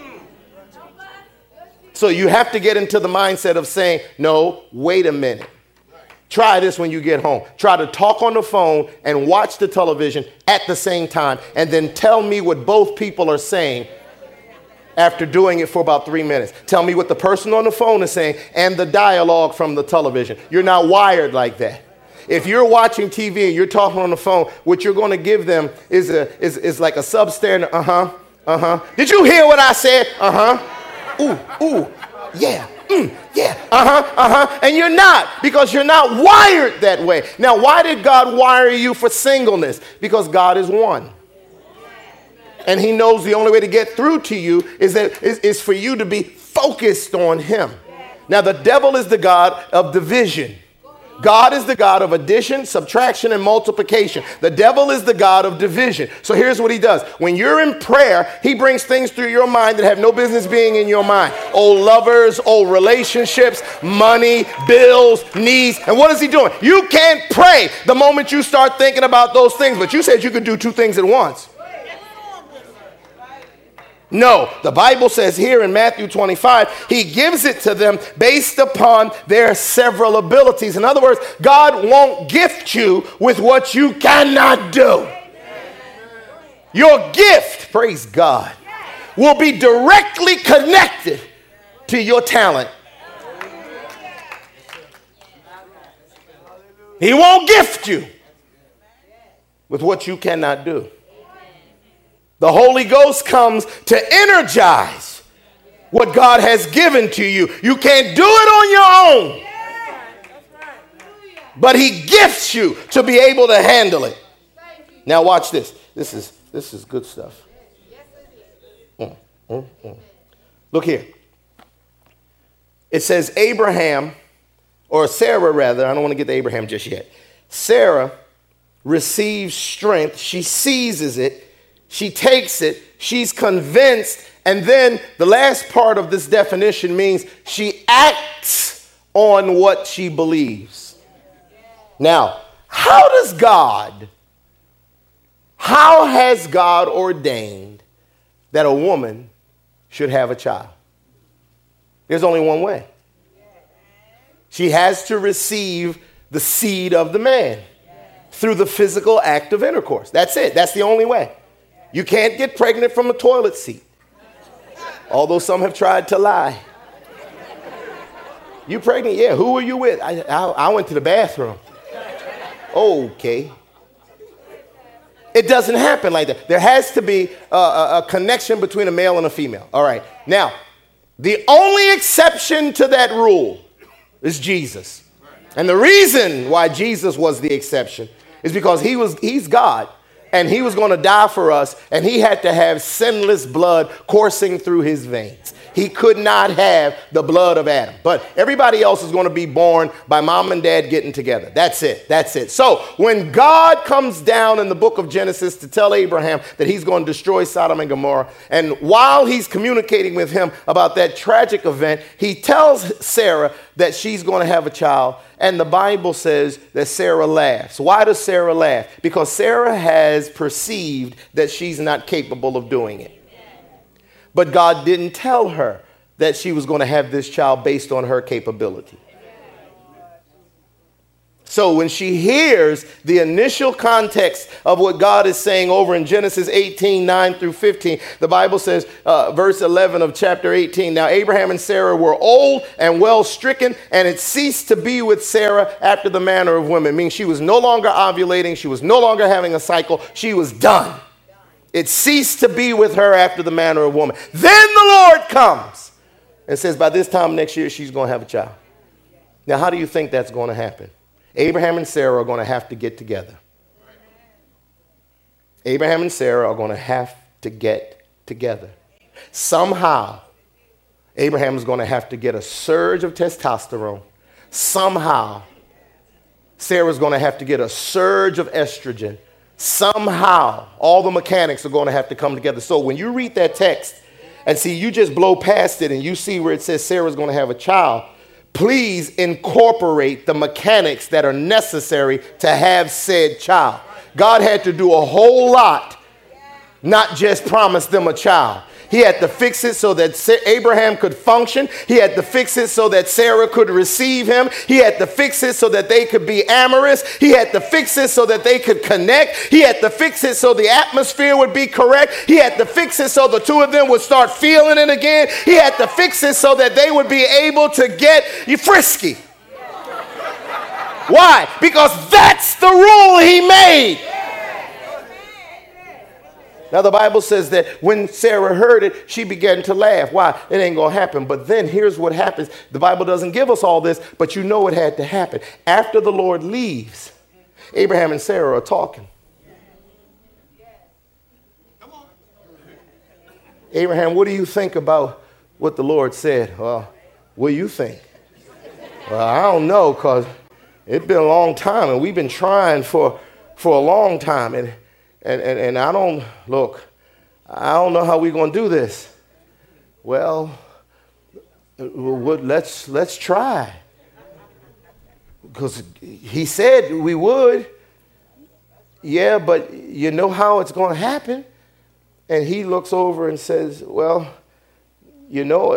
So you have to get into the mindset of saying, no, wait a minute. Try this when you get home. Try to talk on the phone and watch the television at the same time, and then tell me what both people are saying after doing it for about 3 minutes. Tell me what the person on the phone is saying and the dialogue from the television. You're not wired like that. If you're watching TV and you're talking on the phone, what you're going to give them is like a substandard, Did you hear what I said? Ooh, yeah. Yeah, and you're not, because you're not wired that way. Now, why did God wire you for singleness? Because God is one. And he knows the only way to get through to you is for you to be focused on him. Now, the devil is the god of division. God is the God of addition, subtraction, and multiplication. The devil is the God of division. So here's what he does. When you're in prayer, he brings things through your mind that have no business being in your mind. Old lovers, old relationships, money, bills, needs. And what is he doing? You can't pray the moment you start thinking about those things. But you said you could do 2 things at once. No, the Bible says here in Matthew 25, he gives it to them based upon their several abilities. In other words, God won't gift you with what you cannot do. Your gift, praise God, will be directly connected to your talent. He won't gift you with what you cannot do. The Holy Ghost comes to energize what God has given to you. You can't do it on your own. But he gifts you to be able to handle it. Now watch this. This is good stuff. Look here. It says Abraham, or Sarah rather, I don't want to get to Abraham just yet. Sarah receives strength. She seizes it. She takes it, she's convinced, and then the last part of this definition means she acts on what she believes. Now, how has God ordained that a woman should have a child? There's only one way. She has to receive the seed of the man through the physical act of intercourse. That's it. That's the only way. You can't get pregnant from a toilet seat, although some have tried to lie. You pregnant? Yeah. Who were you with? I went to the bathroom. Okay. It doesn't happen like that. There has to be a connection between a male and a female. All right. Now, the only exception to that rule is Jesus. And the reason why Jesus was the exception is because he's God. And he was going to die for us, and he had to have sinless blood coursing through his veins. He could not have the blood of Adam. But everybody else is going to be born by mom and dad getting together. That's it. That's it. So when God comes down in the book of Genesis to tell Abraham that he's going to destroy Sodom and Gomorrah, and while he's communicating with him about that tragic event, he tells Sarah that she's going to have a child. And the Bible says that Sarah laughs. Why does Sarah laugh? Because Sarah has perceived that she's not capable of doing it. But God didn't tell her that she was going to have this child based on her capability. So when she hears the initial context of what God is saying over in Genesis 18, 9 through 15, the Bible says, verse 11 of chapter 18, now Abraham and Sarah were old and well stricken, and it ceased to be with Sarah after the manner of women. Meaning she was no longer ovulating. She was no longer having a cycle. She was done. It ceased to be with her after the manner of woman. Then the Lord comes and says, by this time next year, she's going to have a child. Now, how do you think that's going to happen? Abraham and Sarah are going to have to get together. Abraham and Sarah are going to have to get together. Somehow, Abraham is going to have to get a surge of testosterone. Somehow, Sarah's going to have to get a surge of estrogen. Somehow, all the mechanics are going to have to come together. So when you read that text and see, you just blow past it and you see where it says Sarah's going to have a child, please incorporate the mechanics that are necessary to have said child. God had to do a whole lot, not just promise them a child. He had to fix it so that Abraham could function. He had to fix it so that Sarah could receive him. He had to fix it so that they could be amorous. He had to fix it so that they could connect. He had to fix it so the atmosphere would be correct. He had to fix it so the two of them would start feeling it again. He had to fix it so that they would be able to get frisky. Why? Because that's the rule he made. Now, the Bible says that when Sarah heard it, she began to laugh. Why? It ain't going to happen. But then here's what happens. The Bible doesn't give us all this, but you know it had to happen. After the Lord leaves, Abraham and Sarah are talking. Abraham, what do you think about what the Lord said? Well, what do you think? Well, I don't know, because it's been a long time, and we've been trying for a long time. And I don't know how we're going to do this. Well, let's try. Because he said we would. Yeah, but you know how it's going to happen? And he looks over and says, well, you know,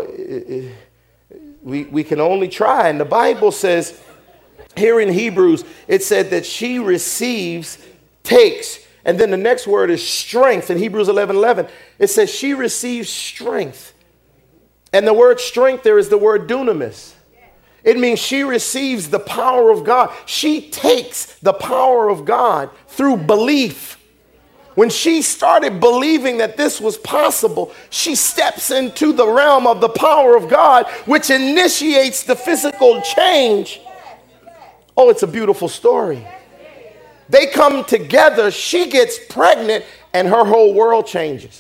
we can only try. And the Bible says here in Hebrews, it said that she takes. And then the next word is strength. In Hebrews 11:11, it says she receives strength. And the word strength there is the word dunamis. It means she receives the power of God. She takes the power of God through belief. When she started believing that this was possible, she steps into the realm of the power of God, which initiates the physical change. Oh, it's a beautiful story. They come together, she gets pregnant, and her whole world changes.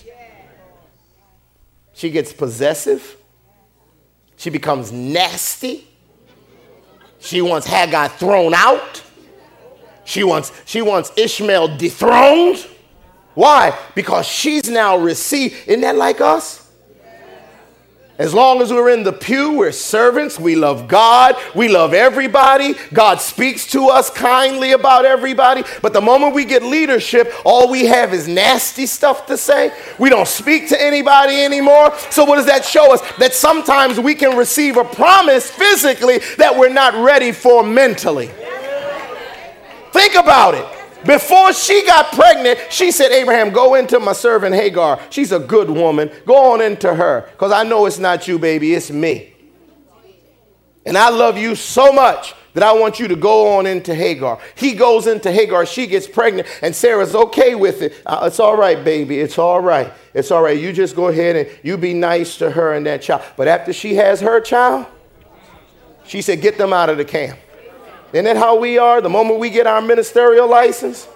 She gets possessive. She becomes nasty. She wants Hagar thrown out. She wants Ishmael dethroned. Why? Because she's now received. Isn't that like us? As long as we're in the pew, we're servants. We love God. We love everybody. God speaks to us kindly about everybody. But the moment we get leadership, all we have is nasty stuff to say. We don't speak to anybody anymore. So what does that show us? That sometimes we can receive a promise physically that we're not ready for mentally. Think about it. Before she got pregnant, she said, Abraham, go into my servant Hagar. She's a good woman. Go on into her, because I know it's not you, baby. It's me. And I love you so much that I want you to go on into Hagar. He goes into Hagar. She gets pregnant, and Sarah's okay with it. It's all right, baby. It's all right. It's all right. You just go ahead and you be nice to her and that child. But after she has her child, she said, get them out of the camp. Isn't that how we are the moment we get our ministerial license?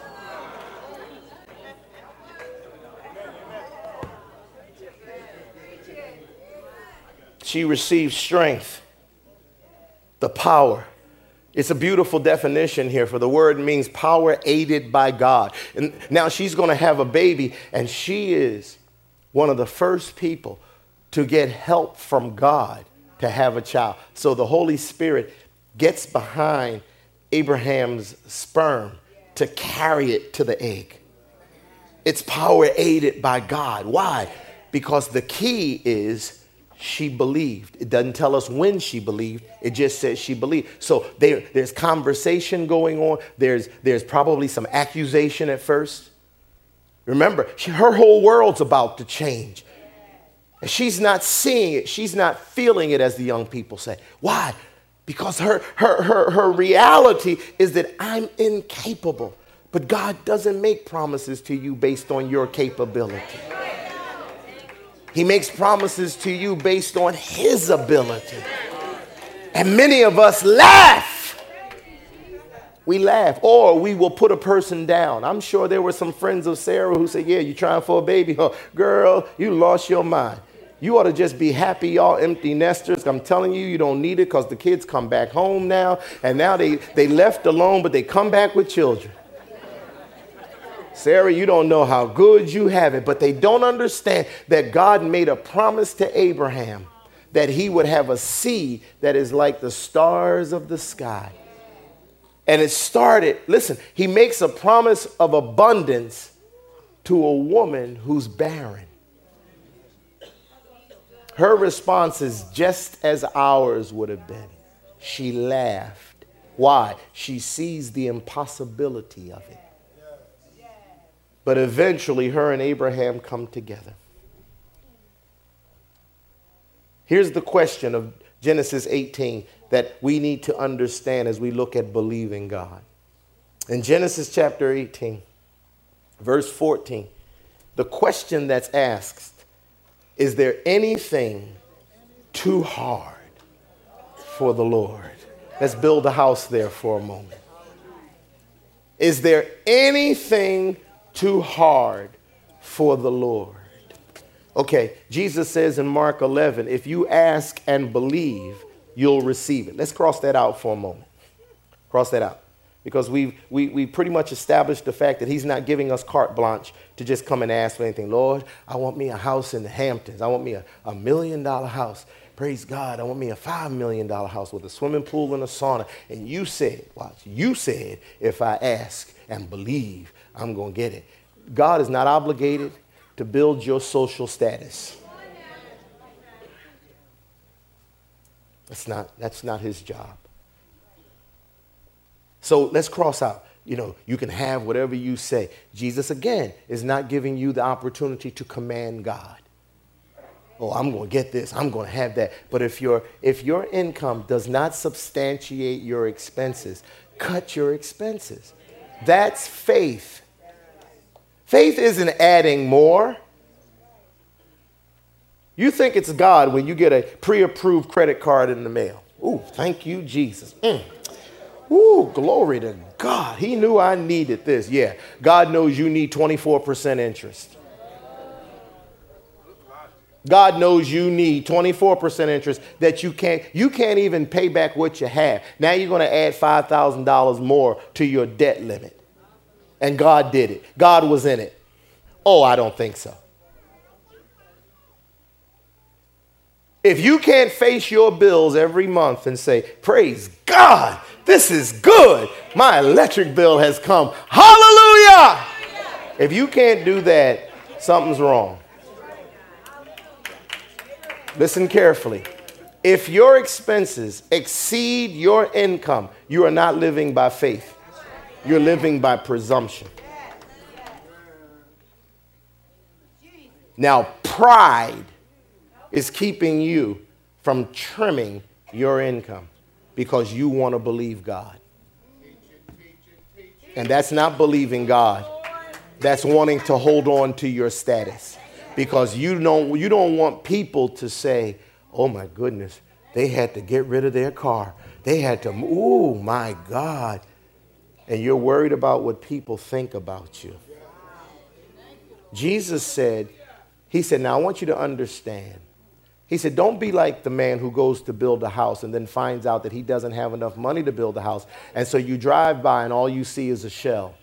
She received strength, the power. It's a beautiful definition here, for the word means power aided by God. And now she's going to have a baby, and she is one of the first people to get help from God to have a child. So the Holy Spirit gets behind Abraham's sperm to carry it to the egg. It's power aided by God. Why? Because the key is she believed. It doesn't tell us when she believed. It just says she believed. So there's conversation going on. There's probably some accusation at first. Remember, her whole world's about to change. And she's not seeing it. She's not feeling it, as the young people say. Why? Because her reality is that I'm incapable. But God doesn't make promises to you based on your capability. He makes promises to you based on his ability. And many of us laugh. We laugh, or we will put a person down. I'm sure there were some friends of Sarah who said, yeah, you trying for a baby? Oh, girl, you lost your mind. You ought to just be happy, y'all empty nesters. I'm telling you, you don't need it, because the kids come back home now. And now they left alone, but they come back with children. Sarah, you don't know how good you have it. But they don't understand that God made a promise to Abraham that he would have a seed that is like the stars of the sky. And it started, listen, he makes a promise of abundance to a woman who's barren. Her response is just as ours would have been. She laughed. Why? She sees the impossibility of it. But eventually, her and Abraham come together. Here's the question of Genesis 18 that we need to understand as we look at believing God. In Genesis chapter 18, verse 14, the question that's asked, is there anything too hard for the Lord? Let's build a house there for a moment. Is there anything too hard for the Lord? Okay, Jesus says in Mark 11, if you ask and believe, you'll receive it. Let's cross that out for a moment. Cross that out. Because we pretty much established the fact that he's not giving us carte blanche to just come and ask for anything. Lord, I want me a house in the Hamptons. I want me a $1 million house. Praise God. I want me a $5 million house with a swimming pool and a sauna. And you said, watch, you said, if I ask and believe, I'm going to get it. God is not obligated to build your social status. That's not his job. So let's cross out. You can have whatever you say. Jesus, again, is not giving you the opportunity to command God. Oh, I'm going to get this. I'm going to have that. But if your income does not substantiate your expenses, cut your expenses. That's faith. Faith isn't adding more. You think it's God when you get a pre-approved credit card in the mail. Ooh, thank you, Jesus. Ooh, glory to God. He knew I needed this. Yeah, God knows you need 24% interest. God knows you need 24% interest that you can't even pay back what you have. Now you're going to add $5,000 more to your debt limit. And God did it. God was in it. Oh, I don't think so. If you can't face your bills every month and say, praise God, this is good. My electric bill has come. Hallelujah. If you can't do that, something's wrong. Listen carefully. If your expenses exceed your income, you are not living by faith. You're living by presumption. Now, pride is keeping you from trimming your income because you want to believe God. And that's not believing God. That's wanting to hold on to your status because you don't want people to say, oh my goodness, they had to get rid of their car. They had to, oh my God. And you're worried about what people think about you. Jesus said, he said, now I want you to understand. He said, don't be like the man who goes to build a house and then finds out that he doesn't have enough money to build a house. And so you drive by and all you see is a shell.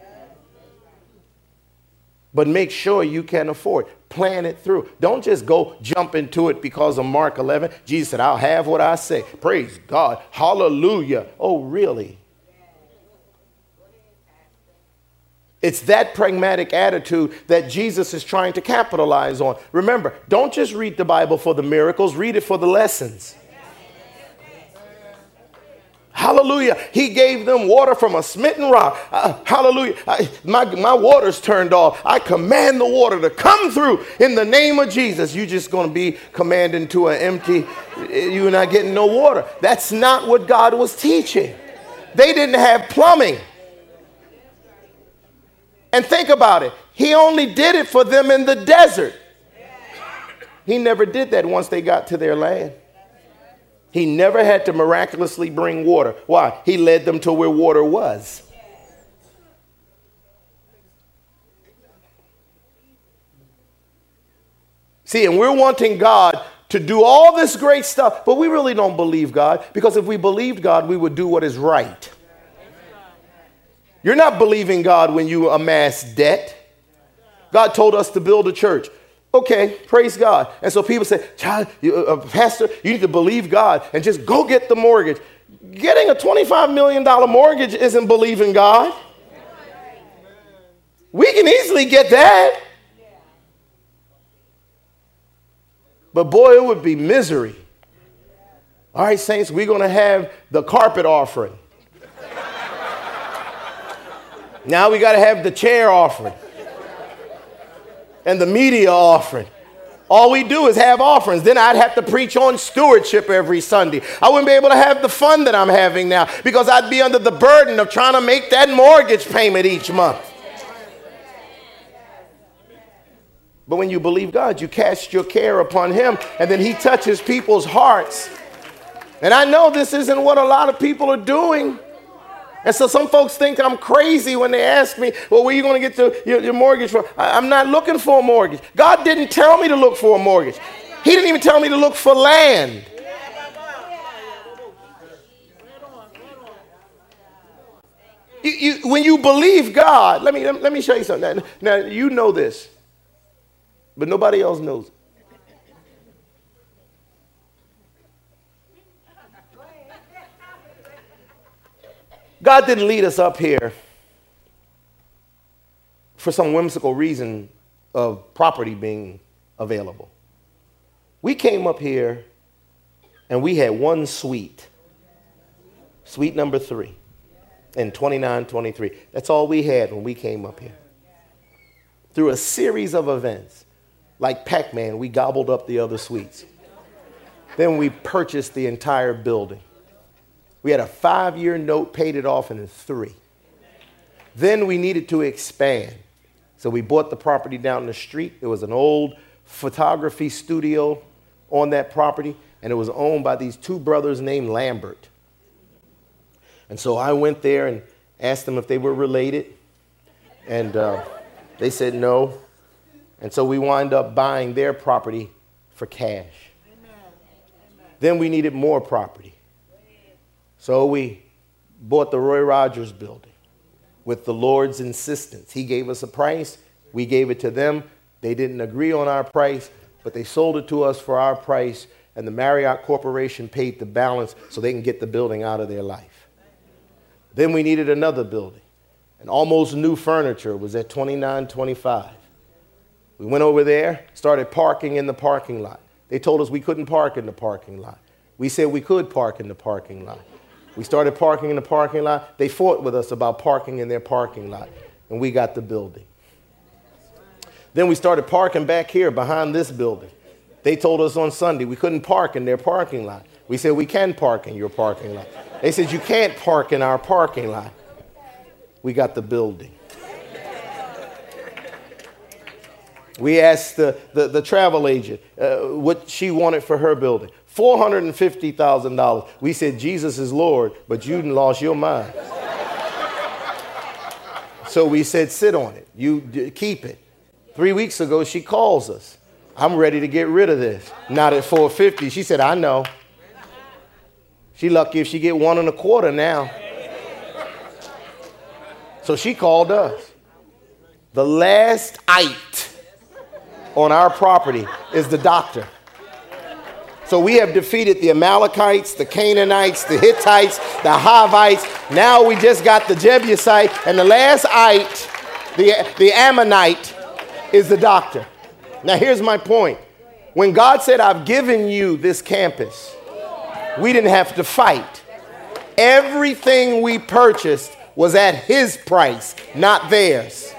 But make sure you can afford. Plan it through. Don't just go jump into it because of Mark 11. Jesus said, I'll have what I say. Praise God. Hallelujah. Oh, really? It's that pragmatic attitude that Jesus is trying to capitalize on. Remember, don't just read the Bible for the miracles. Read it for the lessons. Hallelujah. He gave them water from a smitten rock. Hallelujah. My water's turned off. I command the water to come through in the name of Jesus. You're just going to be commanding to an empty, you're not getting no water. That's not what God was teaching. They didn't have plumbing. And think about it. He only did it for them in the desert. He never did that once they got to their land. He never had to miraculously bring water. Why? He led them to where water was. See, and we're wanting God to do all this great stuff, but we really don't believe God, because if we believed God, we would do what is right. You're not believing God when you amass debt. God told us to build a church. Okay, praise God. And so people say, Pastor, you need to believe God and just go get the mortgage. Getting a $25 million mortgage isn't believing God. We can easily get that. But boy, it would be misery. All right, saints, we're going to have the carpet offering. Now we got to have the chair offering and the media offering. All we do is have offerings. Then I'd have to preach on stewardship every Sunday. I wouldn't be able to have the fun that I'm having now because I'd be under the burden of trying to make that mortgage payment each month. But when you believe God, you cast your care upon him, and then he touches people's hearts. And I know this isn't what a lot of people are doing. And so some folks think I'm crazy when they ask me, well, where are you going to get your mortgage from? I'm not looking for a mortgage. God didn't tell me to look for a mortgage. He didn't even tell me to look for land. When you believe God, let me show you something. Now, you know this, but nobody else knows it. God didn't lead us up here for some whimsical reason of property being available. We came up here and we had one suite number 3 in 2923. That's all we had when we came up here. Through a series of events, like Pac-Man, we gobbled up the other suites. Then we purchased the entire building. We had a 5-year note, paid it off in 3. Then we needed to expand. So we bought the property down the street. There was an old photography studio on that property, and it was owned by these 2 brothers named Lambert. And so I went there and asked them if they were related, and they said no. And so we wound up buying their property for cash. Then we needed more property. So we bought the Roy Rogers building with the Lord's insistence. He gave us a price. We gave it to them. They didn't agree on our price, but they sold it to us for our price, and the Marriott Corporation paid the balance so they can get the building out of their life. Then we needed another building, and almost new furniture was at 2925. We went over there, started parking in the parking lot. They told us we couldn't park in the parking lot. We said we could park in the parking lot. We started parking in the parking lot. They fought with us about parking in their parking lot, and we got the building. Then we started parking back here behind this building. They told us on Sunday we couldn't park in their parking lot. We said we can park in your parking lot. They said you can't park in our parking lot. We got the building. We asked the travel agent what she wanted for her building. $450,000. We said, Jesus is Lord, but you lost your mind. So we said, sit on it. You keep it. 3 weeks ago, she calls us. I'm ready to get rid of this. Not at 450. She said, I know. She lucky if she get 1.25 now. So she called us. The last ite on our property is the doctor. So we have defeated the Amalekites, the Canaanites, the Hittites, the Hivites. Now we just got the Jebusite. And the last ite, the Ammonite, is the doctor. Now here's my point. When God said, I've given you this campus, we didn't have to fight. Everything we purchased was at his price, not theirs.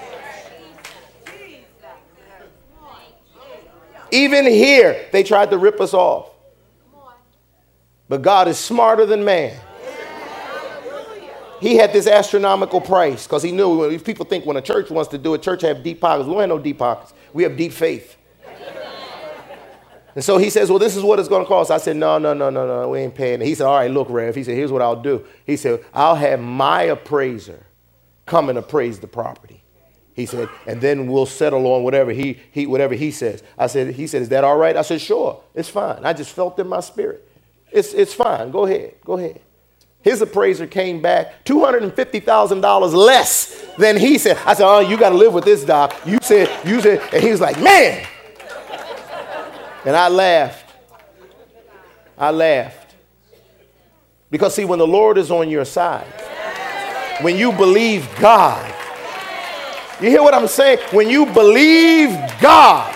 Even here, they tried to rip us off. But God is smarter than man. He had this astronomical price because he knew, if people think when a church wants to do it, church have deep pockets. We don't have no deep pockets. We have deep faith. And so he says, well, this is what it's going to cost. I said, no, we ain't paying it. He said, all right, look, Rev. He said, here's what I'll do. He said, I'll have my appraiser come and appraise the property. He said, and then we'll settle on whatever he says. He said, is that all right? I said, sure, it's fine. I just felt in my spirit. It's fine. Go ahead. His appraiser came back $250,000 less than he said. I said, oh, you got to live with this, Doc. You said, and he was like, man. And I laughed. Because see, when the Lord is on your side, when you believe God, you hear what I'm saying? When you believe God,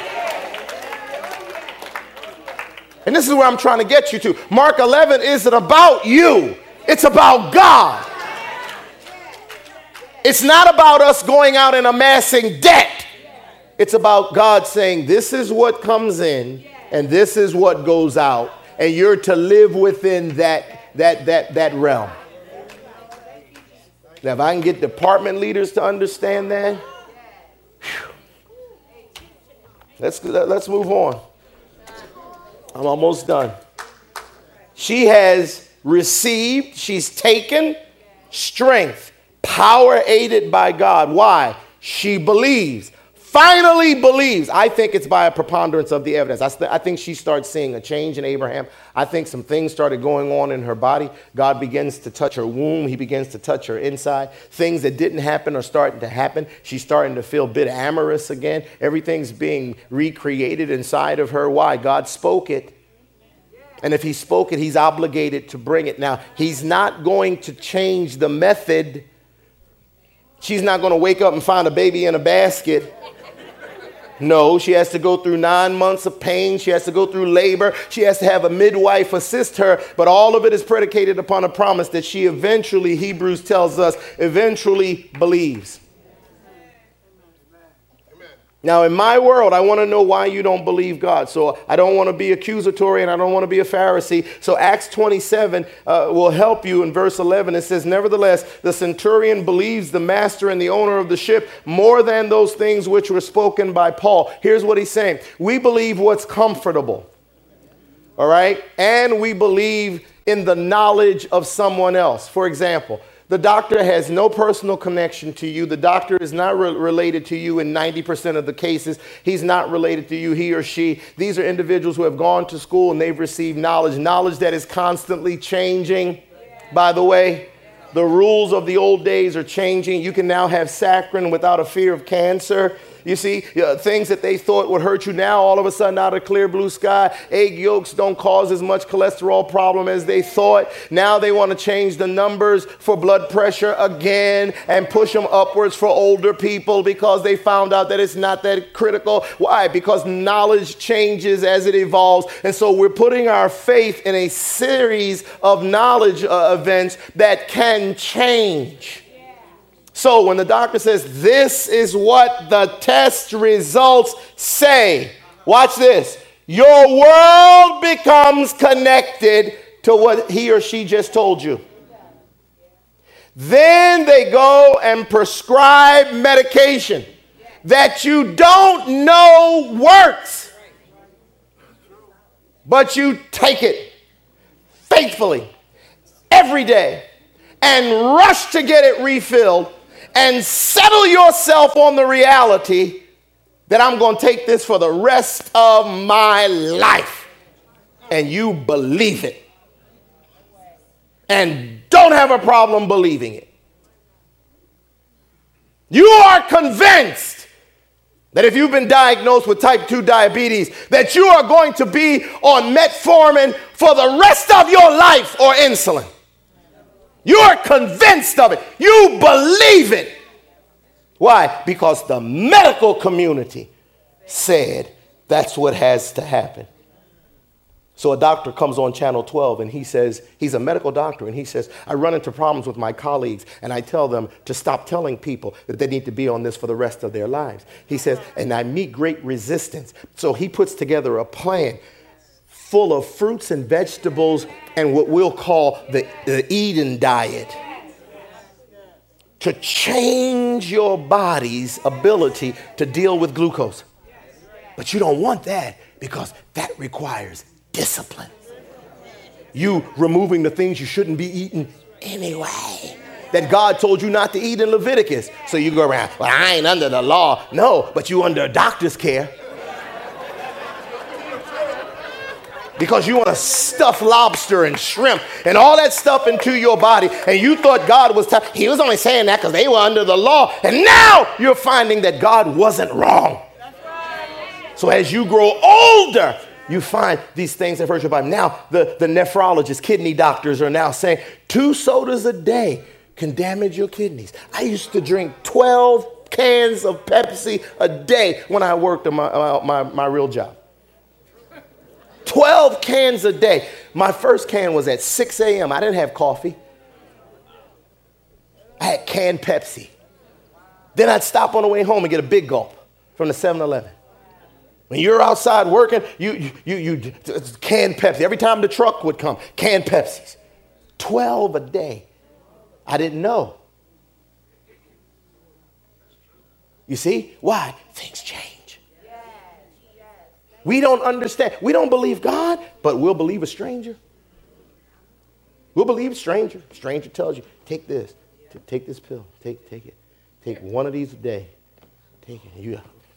and this is where I'm trying to get you to. Mark 11 isn't about you. It's about God. It's not about us going out and amassing debt. It's about God saying, this is what comes in and this is what goes out. And you're to live within that realm. Now, if I can get department leaders to understand that, let's move on. I'm almost done. She has received, she's taken strength, power aided by God. Why? She believes. Finally believes. I think it's by a preponderance of the evidence. I think she starts seeing a change in Abraham. I think some things started going on in her body. God begins to touch her womb. He begins to touch her inside. Things that didn't happen are starting to happen. She's starting to feel a bit amorous again. Everything's being recreated inside of her. Why? God spoke it. And if he spoke it, he's obligated to bring it. Now, he's not going to change the method. She's not going to wake up and find a baby in a basket. No, she has to go through 9 months of pain. She has to go through labor. She has to have a midwife assist her. But all of it is predicated upon a promise that she eventually, Hebrews tells us, eventually believes. Now, in my world, I want to know why you don't believe God. So I don't want to be accusatory and I don't want to be a Pharisee. So Acts 27 will help you. In verse 11, it says, nevertheless, the centurion believes the master and the owner of the ship more than those things which were spoken by Paul. Here's what he's saying. We believe what's comfortable. All right. And we believe in the knowledge of someone else. For example, the doctor has no personal connection to you. The doctor is not related to you in 90% of the cases. He's not related to you, he or she. These are individuals who have gone to school and they've received knowledge that is constantly changing. By the way, the rules of the old days are changing. You can now have saccharin without a fear of cancer. You see, things that they thought would hurt you now, all of a sudden out of clear blue sky, egg yolks don't cause as much cholesterol problem as they thought. Now they want to change the numbers for blood pressure again and push them upwards for older people because they found out that it's not that critical. Why? Because knowledge changes as it evolves. And so we're putting our faith in a series of knowledge events that can change. So when the doctor says, this is what the test results say, watch this. Your world becomes connected to what he or she just told you. Then they go and prescribe medication that you don't know works, but you take it faithfully every day and rush to get it refilled and settle yourself on the reality that I'm going to take this for the rest of my life. And you believe it. And don't have a problem believing it. You are convinced that if you've been diagnosed with type 2 diabetes, that you are going to be on metformin for the rest of your life or insulin. You are convinced of it. You believe it. Why? Because the medical community said that's what has to happen. So a doctor comes on Channel 12 and he says, he's a medical doctor, and he says, I run into problems with my colleagues and I tell them to stop telling people that they need to be on this for the rest of their lives. He says, and I meet great resistance. So he puts together a plan full of fruits and vegetables and what we'll call the Eden diet to change your body's ability to deal with glucose. But you don't want that because that requires discipline. You removing the things you shouldn't be eating anyway, that God told you not to eat in Leviticus. So you go around, well, I ain't under the law. No, but you under a doctor's care. Because you want to stuff lobster and shrimp and all that stuff into your body. And you thought God was, he was only saying that because they were under the law. And now you're finding that God wasn't wrong. So as you grow older, you find these things that hurt your body. Now, the nephrologists, kidney doctors are now saying 2 sodas a day can damage your kidneys. I used to drink 12 cans of Pepsi a day when I worked at my real job. 12 cans a day. My first can was at 6 a.m. I didn't have coffee. I had canned Pepsi. Then I'd stop on the way home and get a big gulp from the 7-Eleven. When you're outside working, you canned Pepsi. Every time the truck would come, canned Pepsis. 12 a day. I didn't know. You see? Why? Things change. We don't understand. We don't believe God, but we'll believe a stranger. We'll believe a stranger. Stranger tells you, take this. Take this pill. Take it. Take one of these a day. Take it.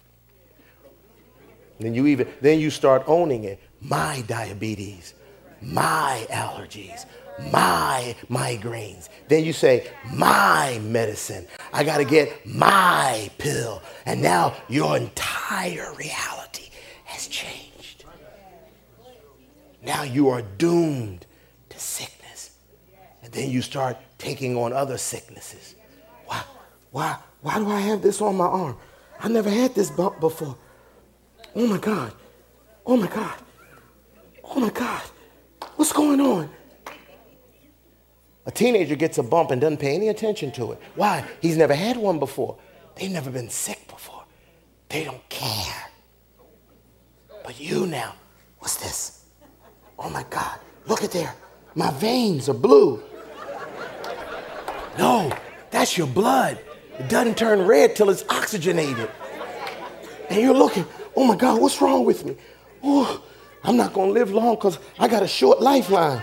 Then you start owning it. My diabetes, my allergies, my migraines. Then you say, my medicine. I got to get my pill. And now your entire reality has changed. Now you are doomed to sickness. And then you start taking on other sicknesses. Why do I have this on my arm? I never had this bump before. Oh my God. Oh my God. Oh my God. What's going on? A teenager gets a bump and doesn't pay any attention to it. Why? He's never had one before. They've never been sick before. They don't care. But you now, what's this? Oh my God. Look at there. My veins are blue. No, that's your blood. It doesn't turn red till it's oxygenated. And you're looking, oh my God, what's wrong with me? Oh, I'm not going to live long because I got a short lifeline.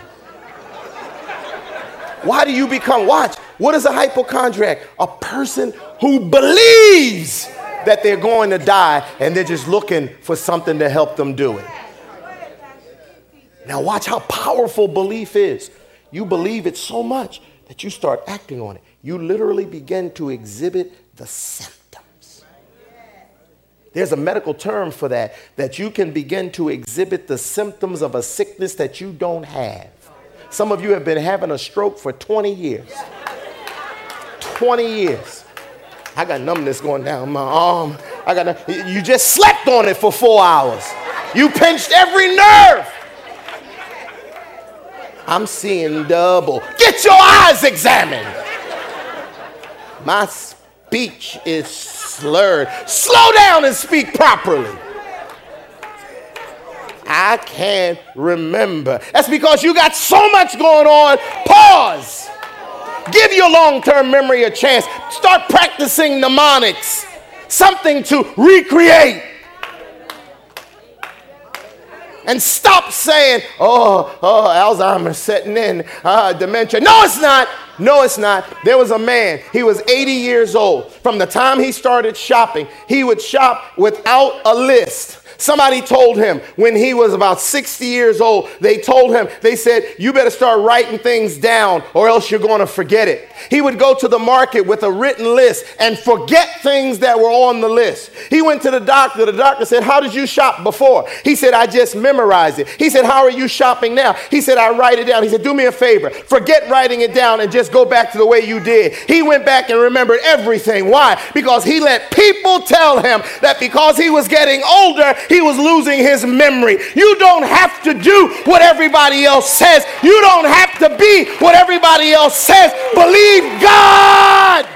Why do you become, watch, what is a hypochondriac? A person who believes that they're going to die and they're just looking for something to help them do it. Now watch how powerful belief is. You believe it so much that you start acting on it. You literally begin to exhibit the symptoms. There's a medical term for that you can begin to exhibit the symptoms of a sickness that you don't have. Some of you have been having a stroke for 20 years. 20 years. I got numbness going down my arm. You just slept on it for 4 hours. You pinched every nerve. I'm seeing double. Get your eyes examined. My speech is slurred. Slow down and speak properly. I can't remember. That's because you got so much going on. Pause. Give your long-term memory a chance. Start practicing mnemonics. Something to recreate. And stop saying, oh, Alzheimer's setting in, dementia. No, it's not. No, it's not. There was a man. He was 80 years old. From the time he started shopping, he would shop without a list. Somebody told him when he was about 60 years old, they said, you better start writing things down or else you're going to forget it. He would go to the market with a written list and forget things that were on the list. He went to the doctor. The doctor said, how did you shop before? He said, I just memorized it. He said, how are you shopping now? He said, I write it down. He said, do me a favor. Forget writing it down and just go back to the way you did. He went back and remembered everything. Why? Because he let people tell him that because he was getting older, he was losing his memory. You don't have to do what everybody else says. You don't have to be what everybody else says. Believe God.